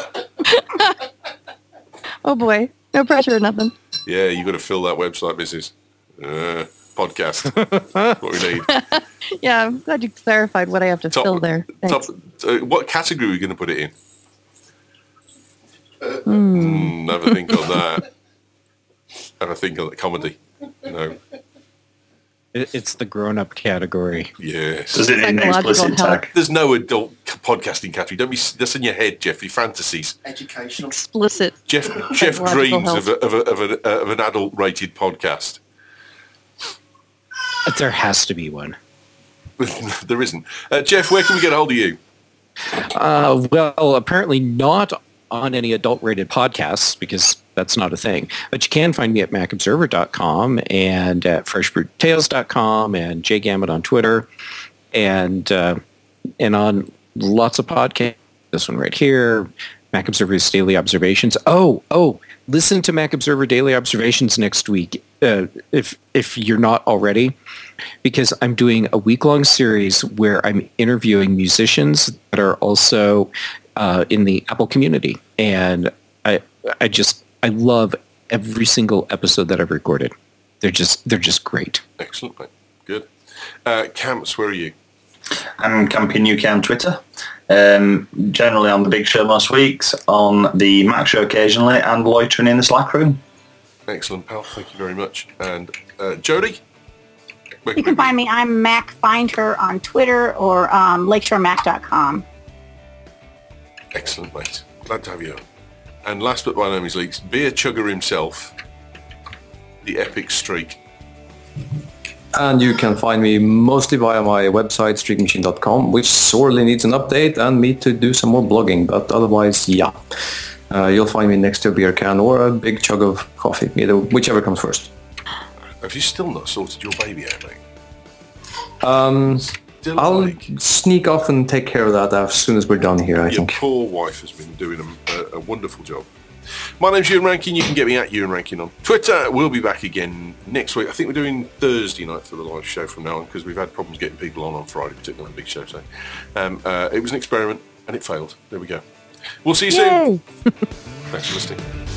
Oh boy, no pressure or nothing. Yeah, you've got to fill that website, Missus Uh, podcast. What we need. Yeah, I'm glad you clarified what I have to top, fill there. Thanks. Top, uh, what category are we going to put it in? Mm. Mm, have a think on that. Have a think on the comedy. No. It's the grown-up category. Yes. Does it need an explicit tag? There's no adult podcasting category. Don't be. That's in your head, Jeff. Your fantasies. Educational. Explicit. Jeff. Jeff dreams of, a, of, a, of, a, uh, of an adult-rated podcast. There has to be one. There isn't. Uh, Jeff, where can we get a hold of you? Uh, well, apparently not on any adult-rated podcasts because that's not a thing. But you can find me at mac observer dot com and at fresh brewed tales dot com and jgamut on Twitter and uh, and on lots of podcasts. This one right here, Mac Observer's Daily Observations. Oh, oh, listen to Mac Observer Daily Observations next week uh, if if you're not already, because I'm doing a week-long series where I'm interviewing musicians that are also uh, in the Apple community. And I I just... I love every single episode that I've recorded. They're just they're just great. Excellent, mate. Good. Uh, Camps, where are you? I'm Camping U K on Twitter. Um, generally on the Big Show most weeks, on the Mac Show occasionally, and loitering in the Slack room. Excellent, pal. Thank you very much. And uh, Jodie? You can find me. I'm Mac Find Her on Twitter or um, lakeshore mac dot com. Excellent, mate. Glad to have you on. And last but by no means least, Beer Chugger himself, the Epic Streak. And you can find me mostly via my website, streak machine dot com, which sorely needs an update and me to do some more blogging. But otherwise, yeah. Uh, you'll find me next to a beer can or a big chug of coffee, either whichever comes first. Have you still not sorted your baby out, mate? Um... Still I'll like, sneak off and take care of that as soon as we're done here, I your think. Your poor wife has been doing a, a, a wonderful job. My name's Ewan Rankin. You can get me at Ewan Rankin on Twitter. We'll be back again next week. I think we're doing Thursday night for the live show from now on because we've had problems getting people on on Friday, particularly on the Big Show. So um, uh, it was an experiment and it failed. There we go. We'll see you Yay. soon. Thanks for listening.